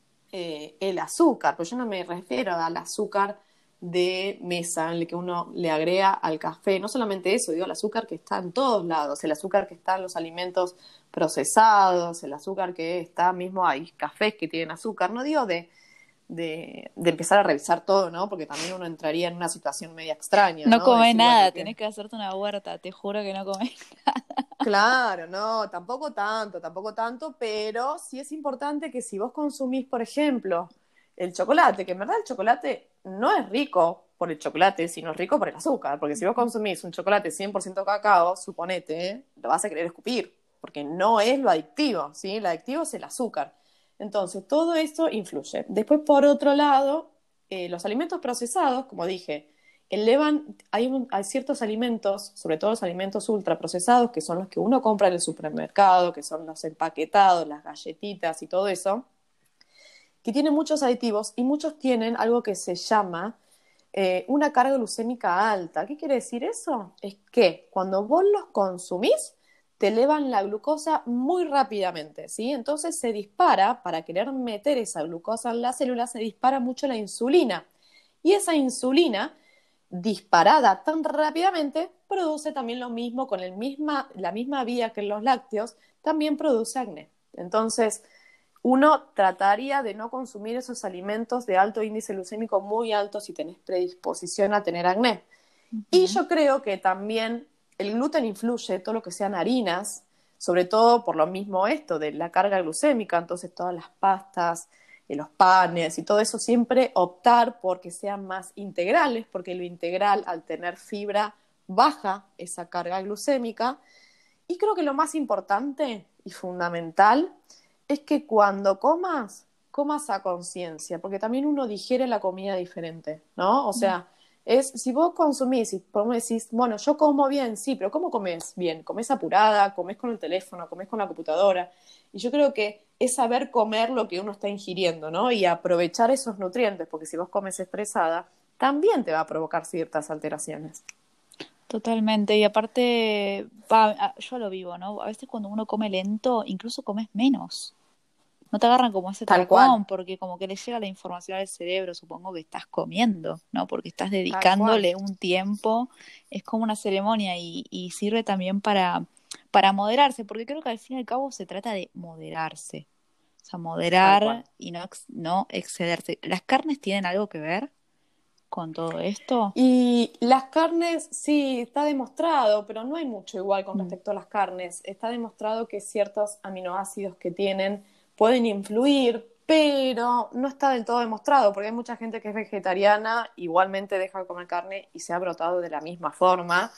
el azúcar. Pues yo no me refiero al azúcar de mesa, en el que uno le agrega al café. No solamente eso, digo el azúcar que está en todos lados. El azúcar que está en los alimentos procesados, el azúcar que está mismo, hay cafés que tienen azúcar. No digo de empezar a revisar todo, ¿no? Porque también uno entraría en una situación media extraña, No ¿no? comés Decir, bueno, nada, ¿qué? tenés que hacerte una huerta, te juro que no comés. Claro, no, tampoco tanto, pero sí es importante que si vos consumís, por ejemplo, el chocolate, que en verdad el chocolate no es rico por el chocolate, sino es rico por el azúcar, porque si vos consumís un chocolate 100% cacao, suponete, lo vas a querer escupir, porque no es lo adictivo, ¿sí? Lo adictivo es el azúcar. Entonces, todo esto influye. Después, por otro lado, los alimentos procesados, como dije, hay ciertos alimentos, sobre todo los alimentos ultraprocesados, que son los que uno compra en el supermercado, que son los empaquetados, las galletitas y todo eso, que tienen muchos aditivos y muchos tienen algo que se llama una carga glucémica alta. ¿Qué quiere decir eso? Es que cuando vos los consumís, te elevan la glucosa muy rápidamente, ¿sí? Entonces se dispara, para querer meter esa glucosa en la célula, se dispara mucho la insulina. Y esa insulina disparada tan rápidamente, produce también lo mismo con la misma vía que los lácteos, también produce acné. Entonces, uno trataría de no consumir esos alimentos de alto índice glucémico muy alto si tenés predisposición a tener acné. Y Ujú. yo creo que también el gluten influye, todo lo que sean harinas, sobre todo por lo mismo esto de la carga glucémica, entonces todas las pastas, los panes y todo eso, siempre optar por que sean más integrales, porque lo integral al tener fibra baja esa carga glucémica. Y creo que lo más importante y fundamental es que cuando comas, comas a conciencia, porque también uno digiere la comida diferente, ¿no? O sea, es si vos consumís y vos me decís, bueno, yo como bien, sí, pero ¿cómo comes bien? ¿Comés apurada? ¿Comés con el teléfono? ¿Comés con la computadora? Y yo creo que es saber comer lo que uno está ingiriendo, ¿no? Y aprovechar esos nutrientes, porque si vos comes estresada, también te va a provocar ciertas alteraciones. Totalmente, y aparte, yo lo vivo, ¿no? A veces cuando uno come lento, incluso comes menos. No te agarran como ese Tal cual, atracón, porque como que le llega la información al cerebro, supongo que estás comiendo, ¿no? Porque estás tal cual. dedicándole un tiempo, es como una ceremonia y sirve también para moderarse, porque creo que al fin y al cabo se trata de moderarse, o sea, Tal cual. moderar y no excederse. ¿Las carnes tienen algo que ver con todo esto? Y las carnes, sí, está demostrado, pero no hay mucho igual con Mm. respecto a las carnes. Está demostrado que ciertos aminoácidos que tienen pueden influir, pero no está del todo demostrado, porque hay mucha gente que es vegetariana, igualmente deja de comer carne y se ha brotado de la misma forma.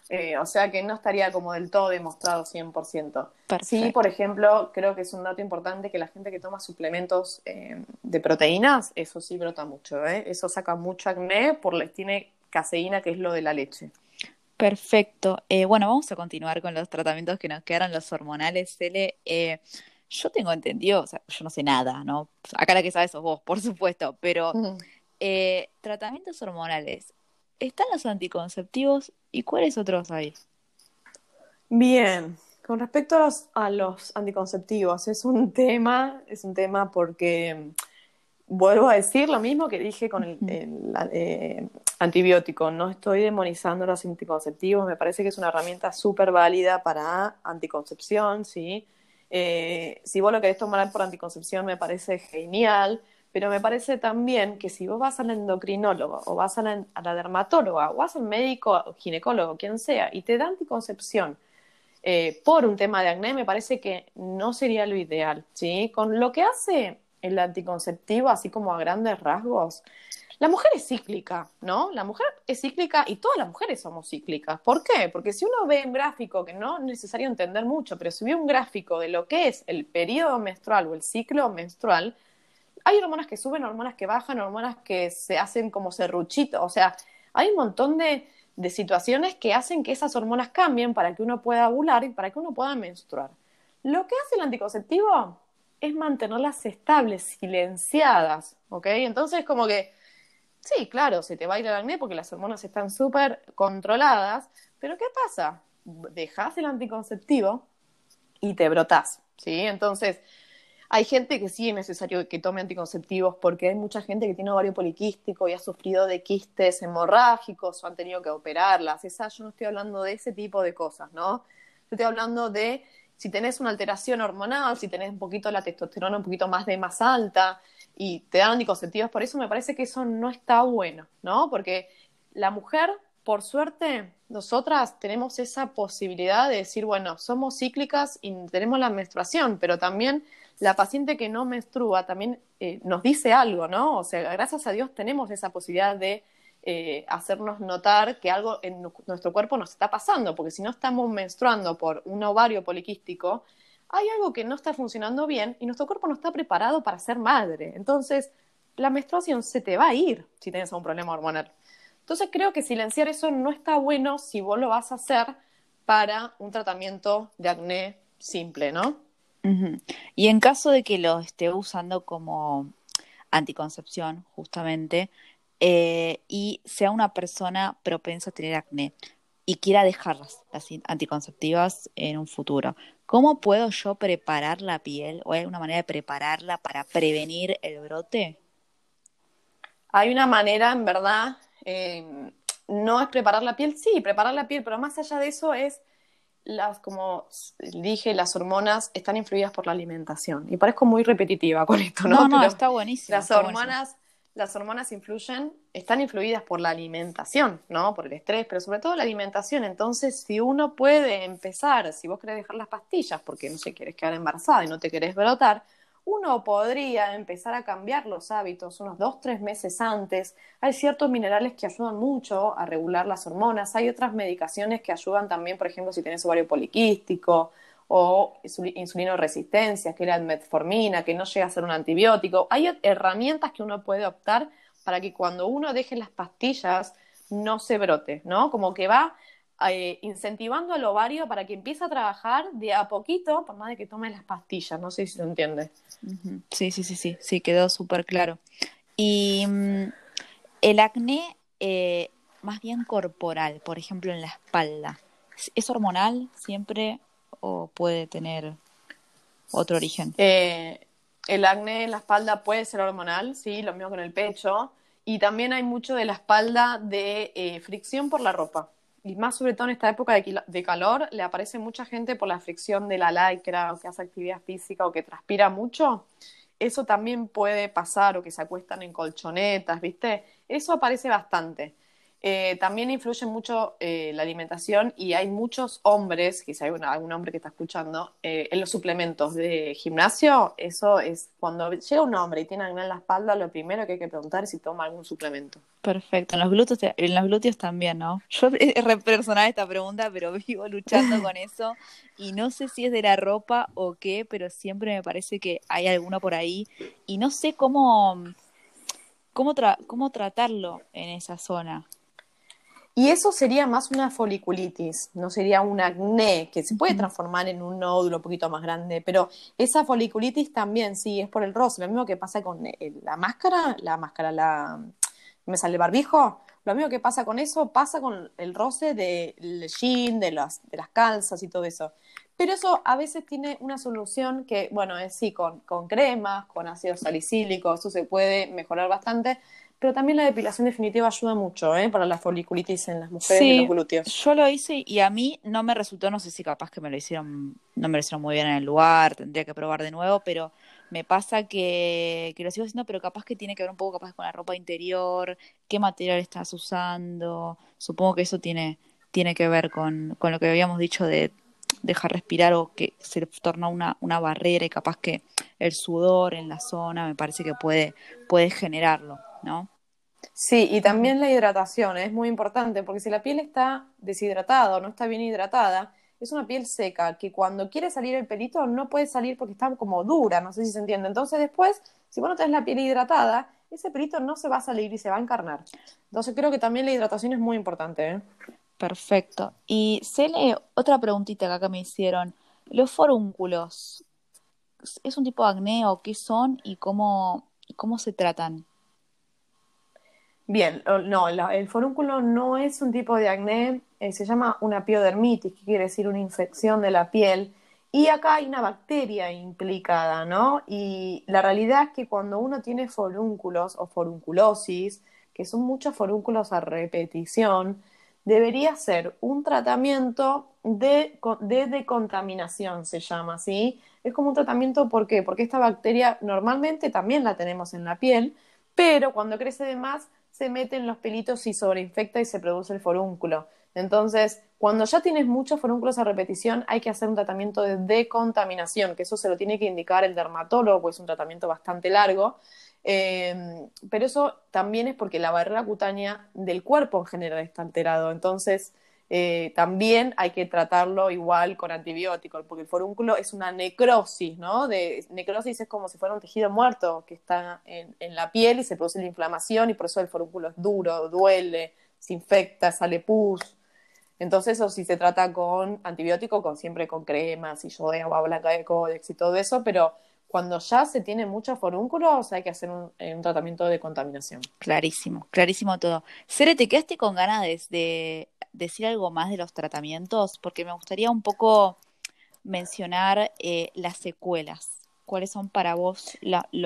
O sea que no estaría como del todo demostrado 100%. Sí, por Perfecto. ejemplo, creo que es un dato importante que la gente que toma suplementos de proteínas, eso sí brota mucho, ¿eh? Eso saca mucho acné, tiene caseína, que es lo de la leche. Perfecto. Bueno, vamos a continuar con los tratamientos que nos quedaron, los hormonales, Cele. Yo tengo entendido, o sea, yo no sé nada, ¿no? Acá la que sabes sos vos, por supuesto, pero tratamientos hormonales. ¿Están los anticonceptivos y cuáles otros hay? Bien, con respecto a los anticonceptivos, es un tema porque vuelvo a decir lo mismo que dije con Ujú. antibiótico. No estoy demonizando los anticonceptivos, me parece que es una herramienta súper válida para anticoncepción, ¿sí? Si vos lo querés tomar por anticoncepción, me parece genial, pero me parece también que si vos vas al endocrinólogo o vas a la dermatóloga o vas al médico, o ginecólogo, quien sea, y te da anticoncepción por un tema de acné, me parece que no sería lo ideal, ¿sí? Con lo que hace el anticonceptivo, así como a grandes rasgos, la mujer es cíclica, ¿no? La mujer es cíclica y todas las mujeres somos cíclicas. ¿Por qué? Porque si uno ve un gráfico, que no es necesario entender mucho, pero si ve un gráfico de lo que es el periodo menstrual o el ciclo menstrual, hay hormonas que suben, hormonas que bajan, hormonas que se hacen como serruchito, o sea, hay un montón de situaciones que hacen que esas hormonas cambien para que uno pueda ovular y para que uno pueda menstruar. Lo que hace el anticonceptivo es mantenerlas estables, silenciadas, ¿ok? Entonces, como que, sí, claro, se te va a ir el acné porque las hormonas están súper controladas, pero ¿qué pasa? Dejas el anticonceptivo y te brotás, ¿sí? Entonces, hay gente que sí es necesario que tome anticonceptivos porque hay mucha gente que tiene ovario poliquístico y ha sufrido de quistes hemorrágicos o han tenido que operarlas. Yo no estoy hablando de ese tipo de cosas, ¿no? Yo estoy hablando de si tenés una alteración hormonal, si tenés un poquito la testosterona un poquito más alta y te dan anticonceptivos, por eso me parece que eso no está bueno, ¿no? Porque la mujer, por suerte, nosotras tenemos esa posibilidad de decir, bueno, somos cíclicas y tenemos la menstruación, pero también la paciente que no menstrua también nos dice algo, ¿no? O sea, gracias a Dios tenemos esa posibilidad de hacernos notar que algo en nuestro cuerpo nos está pasando, porque si no estamos menstruando por un ovario poliquístico, hay algo que no está funcionando bien y nuestro cuerpo no está preparado para ser madre. Entonces, la menstruación se te va a ir si tienes un problema hormonal. Entonces, creo que silenciar eso no está bueno si vos lo vas a hacer para un tratamiento de acné simple, ¿no? Ujú. Y en caso de que lo esté usando como anticoncepción, justamente, y sea una persona propensa a tener acné y quiera dejar las anticonceptivas en un futuro, ¿cómo puedo yo preparar la piel o hay alguna manera de prepararla para prevenir el brote? Hay una manera, en verdad, no es preparar la piel, sí, preparar la piel, pero más allá de eso es como dije, las hormonas están influidas por la alimentación. Y parezco muy repetitiva con esto, No, ¿no? no, Pero está buenísimo, las está buenísimo. hormonas, las hormonas están influidas por la alimentación, ¿no? Por el estrés, pero sobre todo la alimentación. Entonces, si uno puede empezar, si vos querés dejar las pastillas porque, no sé, querés quedar embarazada y no te querés brotar, uno podría empezar a cambiar los hábitos unos 2, 3 meses antes. Hay ciertos minerales que ayudan mucho a regular las hormonas. Hay otras medicaciones que ayudan también, por ejemplo, si tenés ovario poliquístico o insulinoresistencia, que es la metformina, que no llega a ser un antibiótico. Hay herramientas que uno puede optar para que cuando uno deje las pastillas no se brote, ¿no? Como que va incentivando al ovario para que empiece a trabajar de a poquito, por más de que tome las pastillas. No sé si se entiende. Ujú. Sí, sí, sí, sí, sí, quedó súper claro. Y el acné, más bien corporal, por ejemplo, en la espalda, ¿es hormonal siempre o puede tener otro origen? Eh, el acné en la espalda puede ser hormonal, sí, lo mismo con el pecho. Y también hay mucho de la espalda de fricción por la ropa. Y más sobre todo en esta época de calor, le aparece mucha gente por la fricción de la lycra, o que hace actividad física, o que transpira mucho. Eso también puede pasar, o que se acuestan en colchonetas, ¿viste? Eso aparece bastante. También influye mucho la alimentación y hay muchos hombres, quizá hay algún hombre que está escuchando, en los suplementos de gimnasio. Eso es, cuando llega un hombre y tiene acné en la espalda, lo primero que hay que preguntar es si toma algún suplemento. Perfecto, en los glúteos también, ¿no? Yo es re personal esta pregunta, pero vivo luchando con eso y no sé si es de la ropa o qué, pero siempre me parece que hay alguno por ahí y no sé cómo tratarlo en esa zona. Y eso sería más una foliculitis, no sería un acné, que se puede Ujú. transformar en un nódulo un poquito más grande, pero esa foliculitis también, sí, es por el roce. Lo mismo que pasa con me sale el barbijo, lo mismo que pasa con eso, pasa con el roce del jean, de las calzas y todo eso. Pero eso a veces tiene una solución que, bueno, es sí, con cremas, con ácido salicílico, eso se puede mejorar bastante, pero también la depilación definitiva ayuda mucho, ¿eh? Para la foliculitis en las mujeres de los Sí, glúteos. yo lo hice y a mí no me resultó, no sé si capaz que no me lo hicieron muy bien en el lugar, tendría que probar de nuevo, pero me pasa que lo sigo haciendo, pero capaz que tiene que ver un poco capaz con la ropa interior, qué material estás usando, supongo que eso tiene que ver con lo que habíamos dicho de dejar respirar o que se torna una barrera y capaz que el sudor en la zona me parece que puede generarlo, ¿no? Sí, y Ujú. también la hidratación es muy importante, porque si la piel está deshidratada o no está bien hidratada, es una piel seca que cuando quiere salir el pelito no puede salir porque está como dura, no sé si se entiende. Entonces después, si vos no tenés la piel hidratada, ese pelito no se va a salir y se va a encarnar. Entonces creo que también la hidratación es muy importante, ¿eh? Perfecto. Y Cele, otra preguntita que acá me hicieron. ¿Los forúnculos es un tipo de acné o qué son y cómo se tratan? Bien, no, el forúnculo no es un tipo de acné, se llama una piodermitis, que quiere decir una infección de la piel, y acá hay una bacteria implicada, ¿no? Y la realidad es que cuando uno tiene forúnculos o forunculosis, que son muchos forúnculos a repetición, debería ser un tratamiento de decontaminación, se llama, ¿sí? Es como un tratamiento, ¿por qué? Porque esta bacteria normalmente también la tenemos en la piel, pero cuando crece de más se mete en los pelitos y sobreinfecta y se produce el forúnculo. Entonces, cuando ya tienes muchos forúnculos a repetición, hay que hacer un tratamiento de decontaminación, que eso se lo tiene que indicar el dermatólogo, pues es un tratamiento bastante largo. Pero eso también es porque la barrera cutánea del cuerpo en general está alterado. Entonces, también hay que tratarlo igual con antibióticos, porque el forúnculo es una necrosis, ¿no? Necrosis es como si fuera un tejido muerto que está en la piel y se produce la inflamación y por eso el forúnculo es duro, duele, se infecta, sale pus. Entonces eso sí se trata con antibiótico, siempre con cremas y yodo de agua blanca de códex y todo eso, pero cuando ya se tiene muchos forúnculos hay que hacer un tratamiento de contaminación. Clarísimo, clarísimo todo. Cere, ¿te quedaste con ganas de decir algo más de los tratamientos? Porque me gustaría un poco mencionar las secuelas. ¿Cuáles son para vos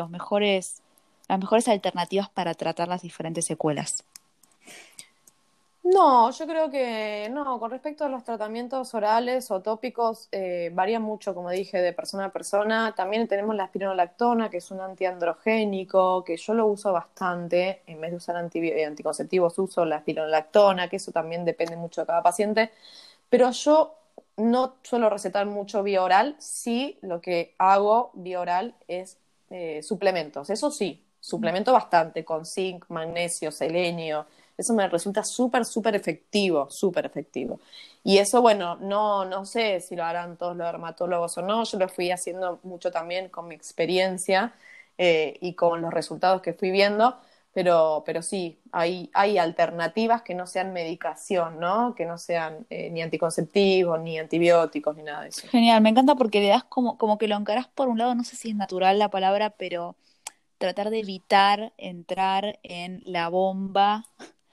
las mejores alternativas para tratar las diferentes secuelas? No, yo creo que no, con respecto a los tratamientos orales o tópicos, varía mucho, como dije, de persona a persona. También tenemos la espironolactona, que es un antiandrogénico, que yo lo uso bastante. En vez de usar anticonceptivos, uso la espironolactona, que eso también depende mucho de cada paciente. Pero yo no suelo recetar mucho vía oral, sí lo que hago vía oral es suplementos, eso sí, suplemento bastante con zinc, magnesio, selenio, eso me resulta súper, súper efectivo, súper efectivo. Y eso, bueno, no sé si lo harán todos los dermatólogos o no, yo lo fui haciendo mucho también con mi experiencia y con los resultados que fui viendo, pero sí, hay alternativas que no sean medicación, ¿no? Que no sean ni anticonceptivos, ni antibióticos, ni nada de eso. Genial, me encanta porque le das como que lo encarás por un lado, no sé si es natural la palabra, pero tratar de evitar entrar en la bomba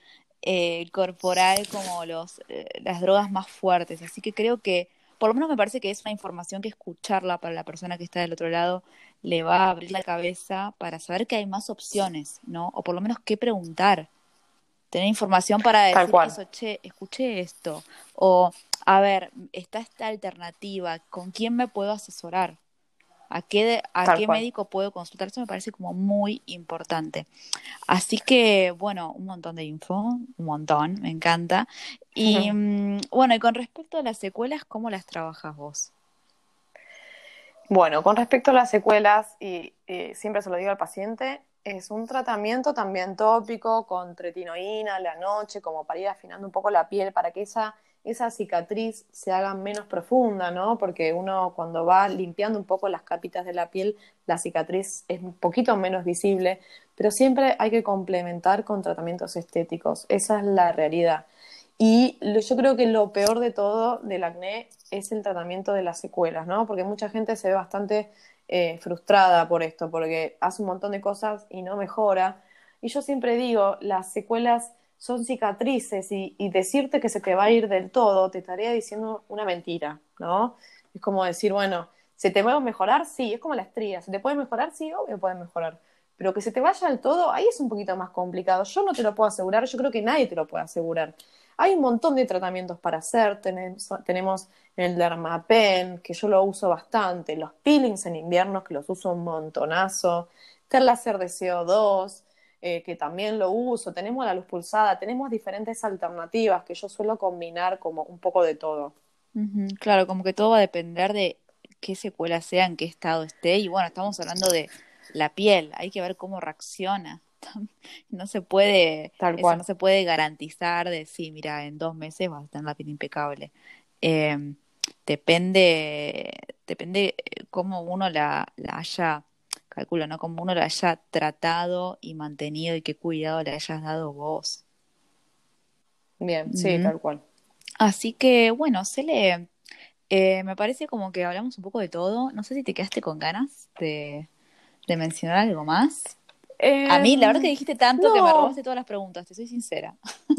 corporal como las drogas más fuertes. Así que creo que, por lo menos me parece que es una información que escucharla para la persona que está del otro lado le va a abrir la cabeza para saber que hay más opciones, ¿no? O por lo menos qué preguntar. Tener información para Tal decir cual, eso, che, escuché esto. O, a ver, está esta alternativa, ¿con quién me puedo asesorar? A tal qué cual. médico puedo consultar? Eso me parece como muy importante. Así que, bueno, un montón de info, un montón, me encanta. Y bueno, y con respecto a las secuelas, ¿cómo las trabajas vos? Bueno, con respecto a las secuelas, y siempre se lo digo al paciente, es un tratamiento también tópico con tretinoína a la noche, como para ir afinando un poco la piel, para que esa cicatriz se haga menos profunda, ¿no? Porque uno cuando va limpiando un poco las capitas de la piel, la cicatriz es un poquito menos visible, pero siempre hay que complementar con tratamientos estéticos, esa es la realidad. Yo creo que lo peor de todo del acné es el tratamiento de las secuelas, ¿no? Porque mucha gente se ve bastante frustrada por esto, porque hace un montón de cosas y no mejora. Y yo siempre digo, las secuelas son cicatrices y decirte que se te va a ir del todo te estaría diciendo una mentira, ¿no? Es como decir, bueno, ¿se te va a mejorar? Sí, es como la estría. ¿Se te puede mejorar? Sí, obvio puede mejorar. Pero que se te vaya del todo, ahí es un poquito más complicado. Yo no te lo puedo asegurar, yo creo que nadie te lo puede asegurar. Hay un montón de tratamientos para hacer. Tenemos el Dermapen, que yo lo uso bastante, los peelings en invierno, que los uso un montonazo, el láser de CO2, que también lo uso, tenemos la luz pulsada, tenemos diferentes alternativas que yo suelo combinar como un poco de todo. Ujú, claro, como que todo va a depender de qué secuela sea, en qué estado esté. Y bueno, estamos hablando de la piel, hay que ver cómo reacciona. No se puede, Tal eso no cual, se puede garantizar de sí, mira, en 2 meses vas a tener la piel impecable. Eh, depende, depende cómo uno la haya, calculo, ¿no? Cómo uno la haya tratado y mantenido y qué cuidado le hayas dado vos. bien, sí, Ujú. tal cual. Así que, bueno, Cele, me parece como que hablamos un poco de todo. No sé si te quedaste con ganas de mencionar algo más. A mí, la verdad que dijiste tanto que me robaste No, todas las preguntas, te soy sincera.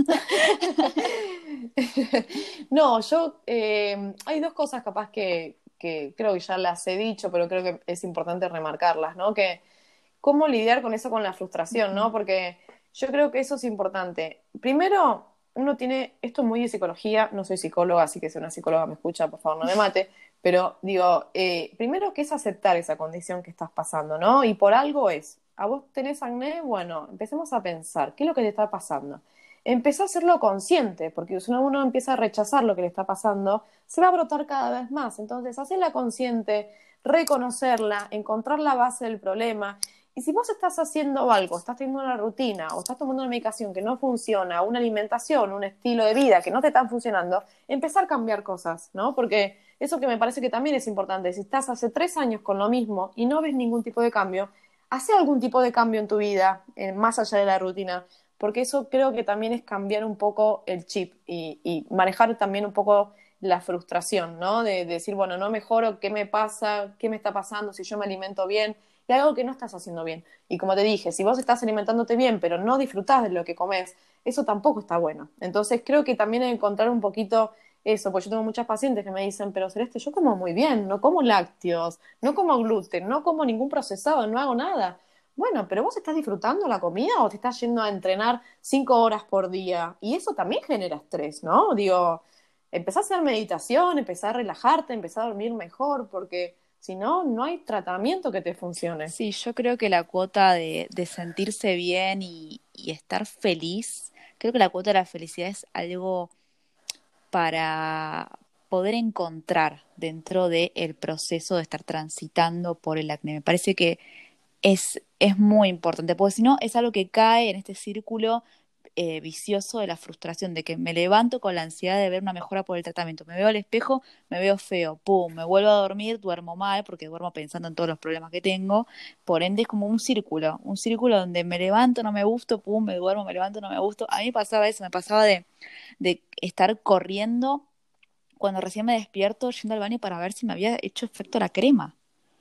no, yo hay dos cosas capaz que creo que ya las he dicho, pero creo que es importante remarcarlas, ¿no? Que cómo lidiar con eso, con la frustración, Ujú. ¿no? Porque yo creo que eso es importante. Primero, uno tiene, esto es muy de psicología, no soy psicóloga, así que si una psicóloga me escucha, por favor no me mate, pero digo, primero que es aceptar esa condición que estás pasando, ¿no? Y por algo es, a vos tenés acné, bueno, empecemos a pensar, ¿qué es lo que te está pasando? Empezá a hacerlo consciente, porque si uno empieza a rechazar lo que le está pasando, se va a brotar cada vez más. Entonces, hacerla consciente, reconocerla, encontrar la base del problema. Y si vos estás haciendo algo, estás teniendo una rutina o estás tomando una medicación que no funciona, una alimentación, un estilo de vida que no te están funcionando, empezar a cambiar cosas, ¿no? Porque eso que me parece que también es importante, si estás hace 3 años con lo mismo y no ves ningún tipo de cambio, hace algún tipo de cambio en tu vida, más allá de la rutina, porque eso creo que también es cambiar un poco el chip y manejar también un poco la frustración, ¿no? De decir, bueno, no mejoro, ¿qué me pasa? ¿Qué me está pasando? Si yo me alimento bien, y algo que no estás haciendo bien. Y como te dije, si vos estás alimentándote bien, pero no disfrutás de lo que comes, eso tampoco está bueno. Entonces creo que también hay que encontrar un poquito eso, porque yo tengo muchas pacientes que me dicen, pero Celeste, yo como muy bien, no como lácteos, no como gluten, no como ningún procesado, no hago nada. bueno, pero vos estás disfrutando la comida o te estás yendo a entrenar 5 horas por día. Y eso también genera estrés, ¿no? Digo, empezá a hacer meditación, empezá a relajarte, empezá a dormir mejor, porque si no, no hay tratamiento que te funcione. Sí, yo creo que la cuota de sentirse bien y estar feliz, creo que la cuota de la felicidad es algo para poder encontrar dentro del proceso de estar transitando por el acné. Me parece que es muy importante, porque si no es algo que cae en este círculo vicioso de la frustración, de que me levanto con la ansiedad de ver una mejora por el tratamiento, me veo al espejo, me veo feo, pum, me vuelvo a dormir, duermo mal, porque duermo pensando en todos los problemas que tengo, por ende es como un círculo donde me levanto, no me gusto, pum, me duermo, me levanto, no me gusto. A mí me pasaba eso, me pasaba de estar corriendo cuando recién me despierto, yendo al baño para ver si me había hecho efecto la crema.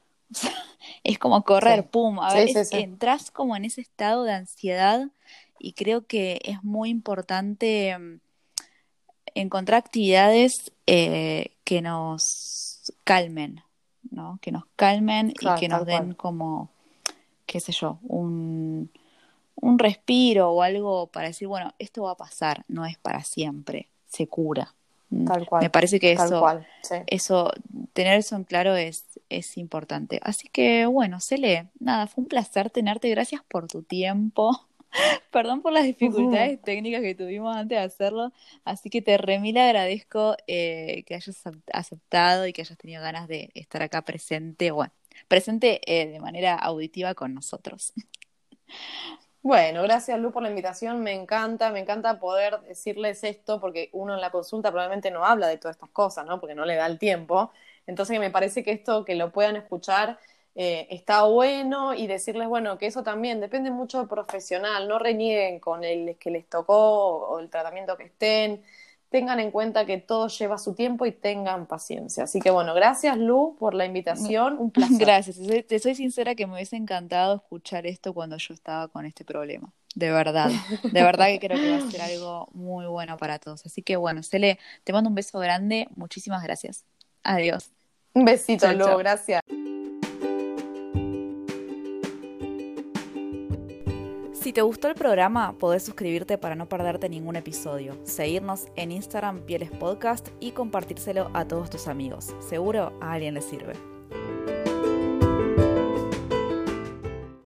Es como correr, Sí, pum, a ver, sí, sí, sí. entras como en ese estado de ansiedad y creo que es muy importante encontrar actividades que nos calmen, ¿no? Que nos calmen y Claro, que nos tal den cual. como, qué sé yo, un respiro o algo para decir, bueno, esto va a pasar, no es para siempre, se cura. ¿Mm? Me parece que Tal cual, sí. eso, tener eso en claro es importante. Así que bueno, Cele, nada, fue un placer tenerte, gracias por tu tiempo. Perdón por las Ujú. dificultades técnicas que tuvimos antes de hacerlo, así que te remil agradezco que hayas aceptado y que hayas tenido ganas de estar acá presente, bueno, presente de manera auditiva con nosotros. Bueno, gracias Lu por la invitación, me encanta poder decirles esto porque uno en la consulta probablemente no habla de todas estas cosas, ¿no? Porque no le da el tiempo. Entonces me parece que esto, que lo puedan escuchar, está bueno y decirles, bueno, que eso también depende mucho del profesional, no renieguen con el que les tocó o el tratamiento que estén, tengan en cuenta que todo lleva su tiempo y tengan paciencia. Así que bueno, gracias Lu por la invitación, un placer. Gracias, te soy sincera que me hubiese encantado escuchar esto cuando yo estaba con este problema, de verdad que creo que va a ser algo muy bueno para todos. Así que bueno, Cele, te mando un beso grande, muchísimas gracias. Adiós, Un besito chao, Lu, chao. gracias. Si te gustó el programa, podés suscribirte para no perderte ningún episodio, seguirnos en Instagram Pieles Podcast y compartírselo a todos tus amigos. Seguro a alguien le sirve.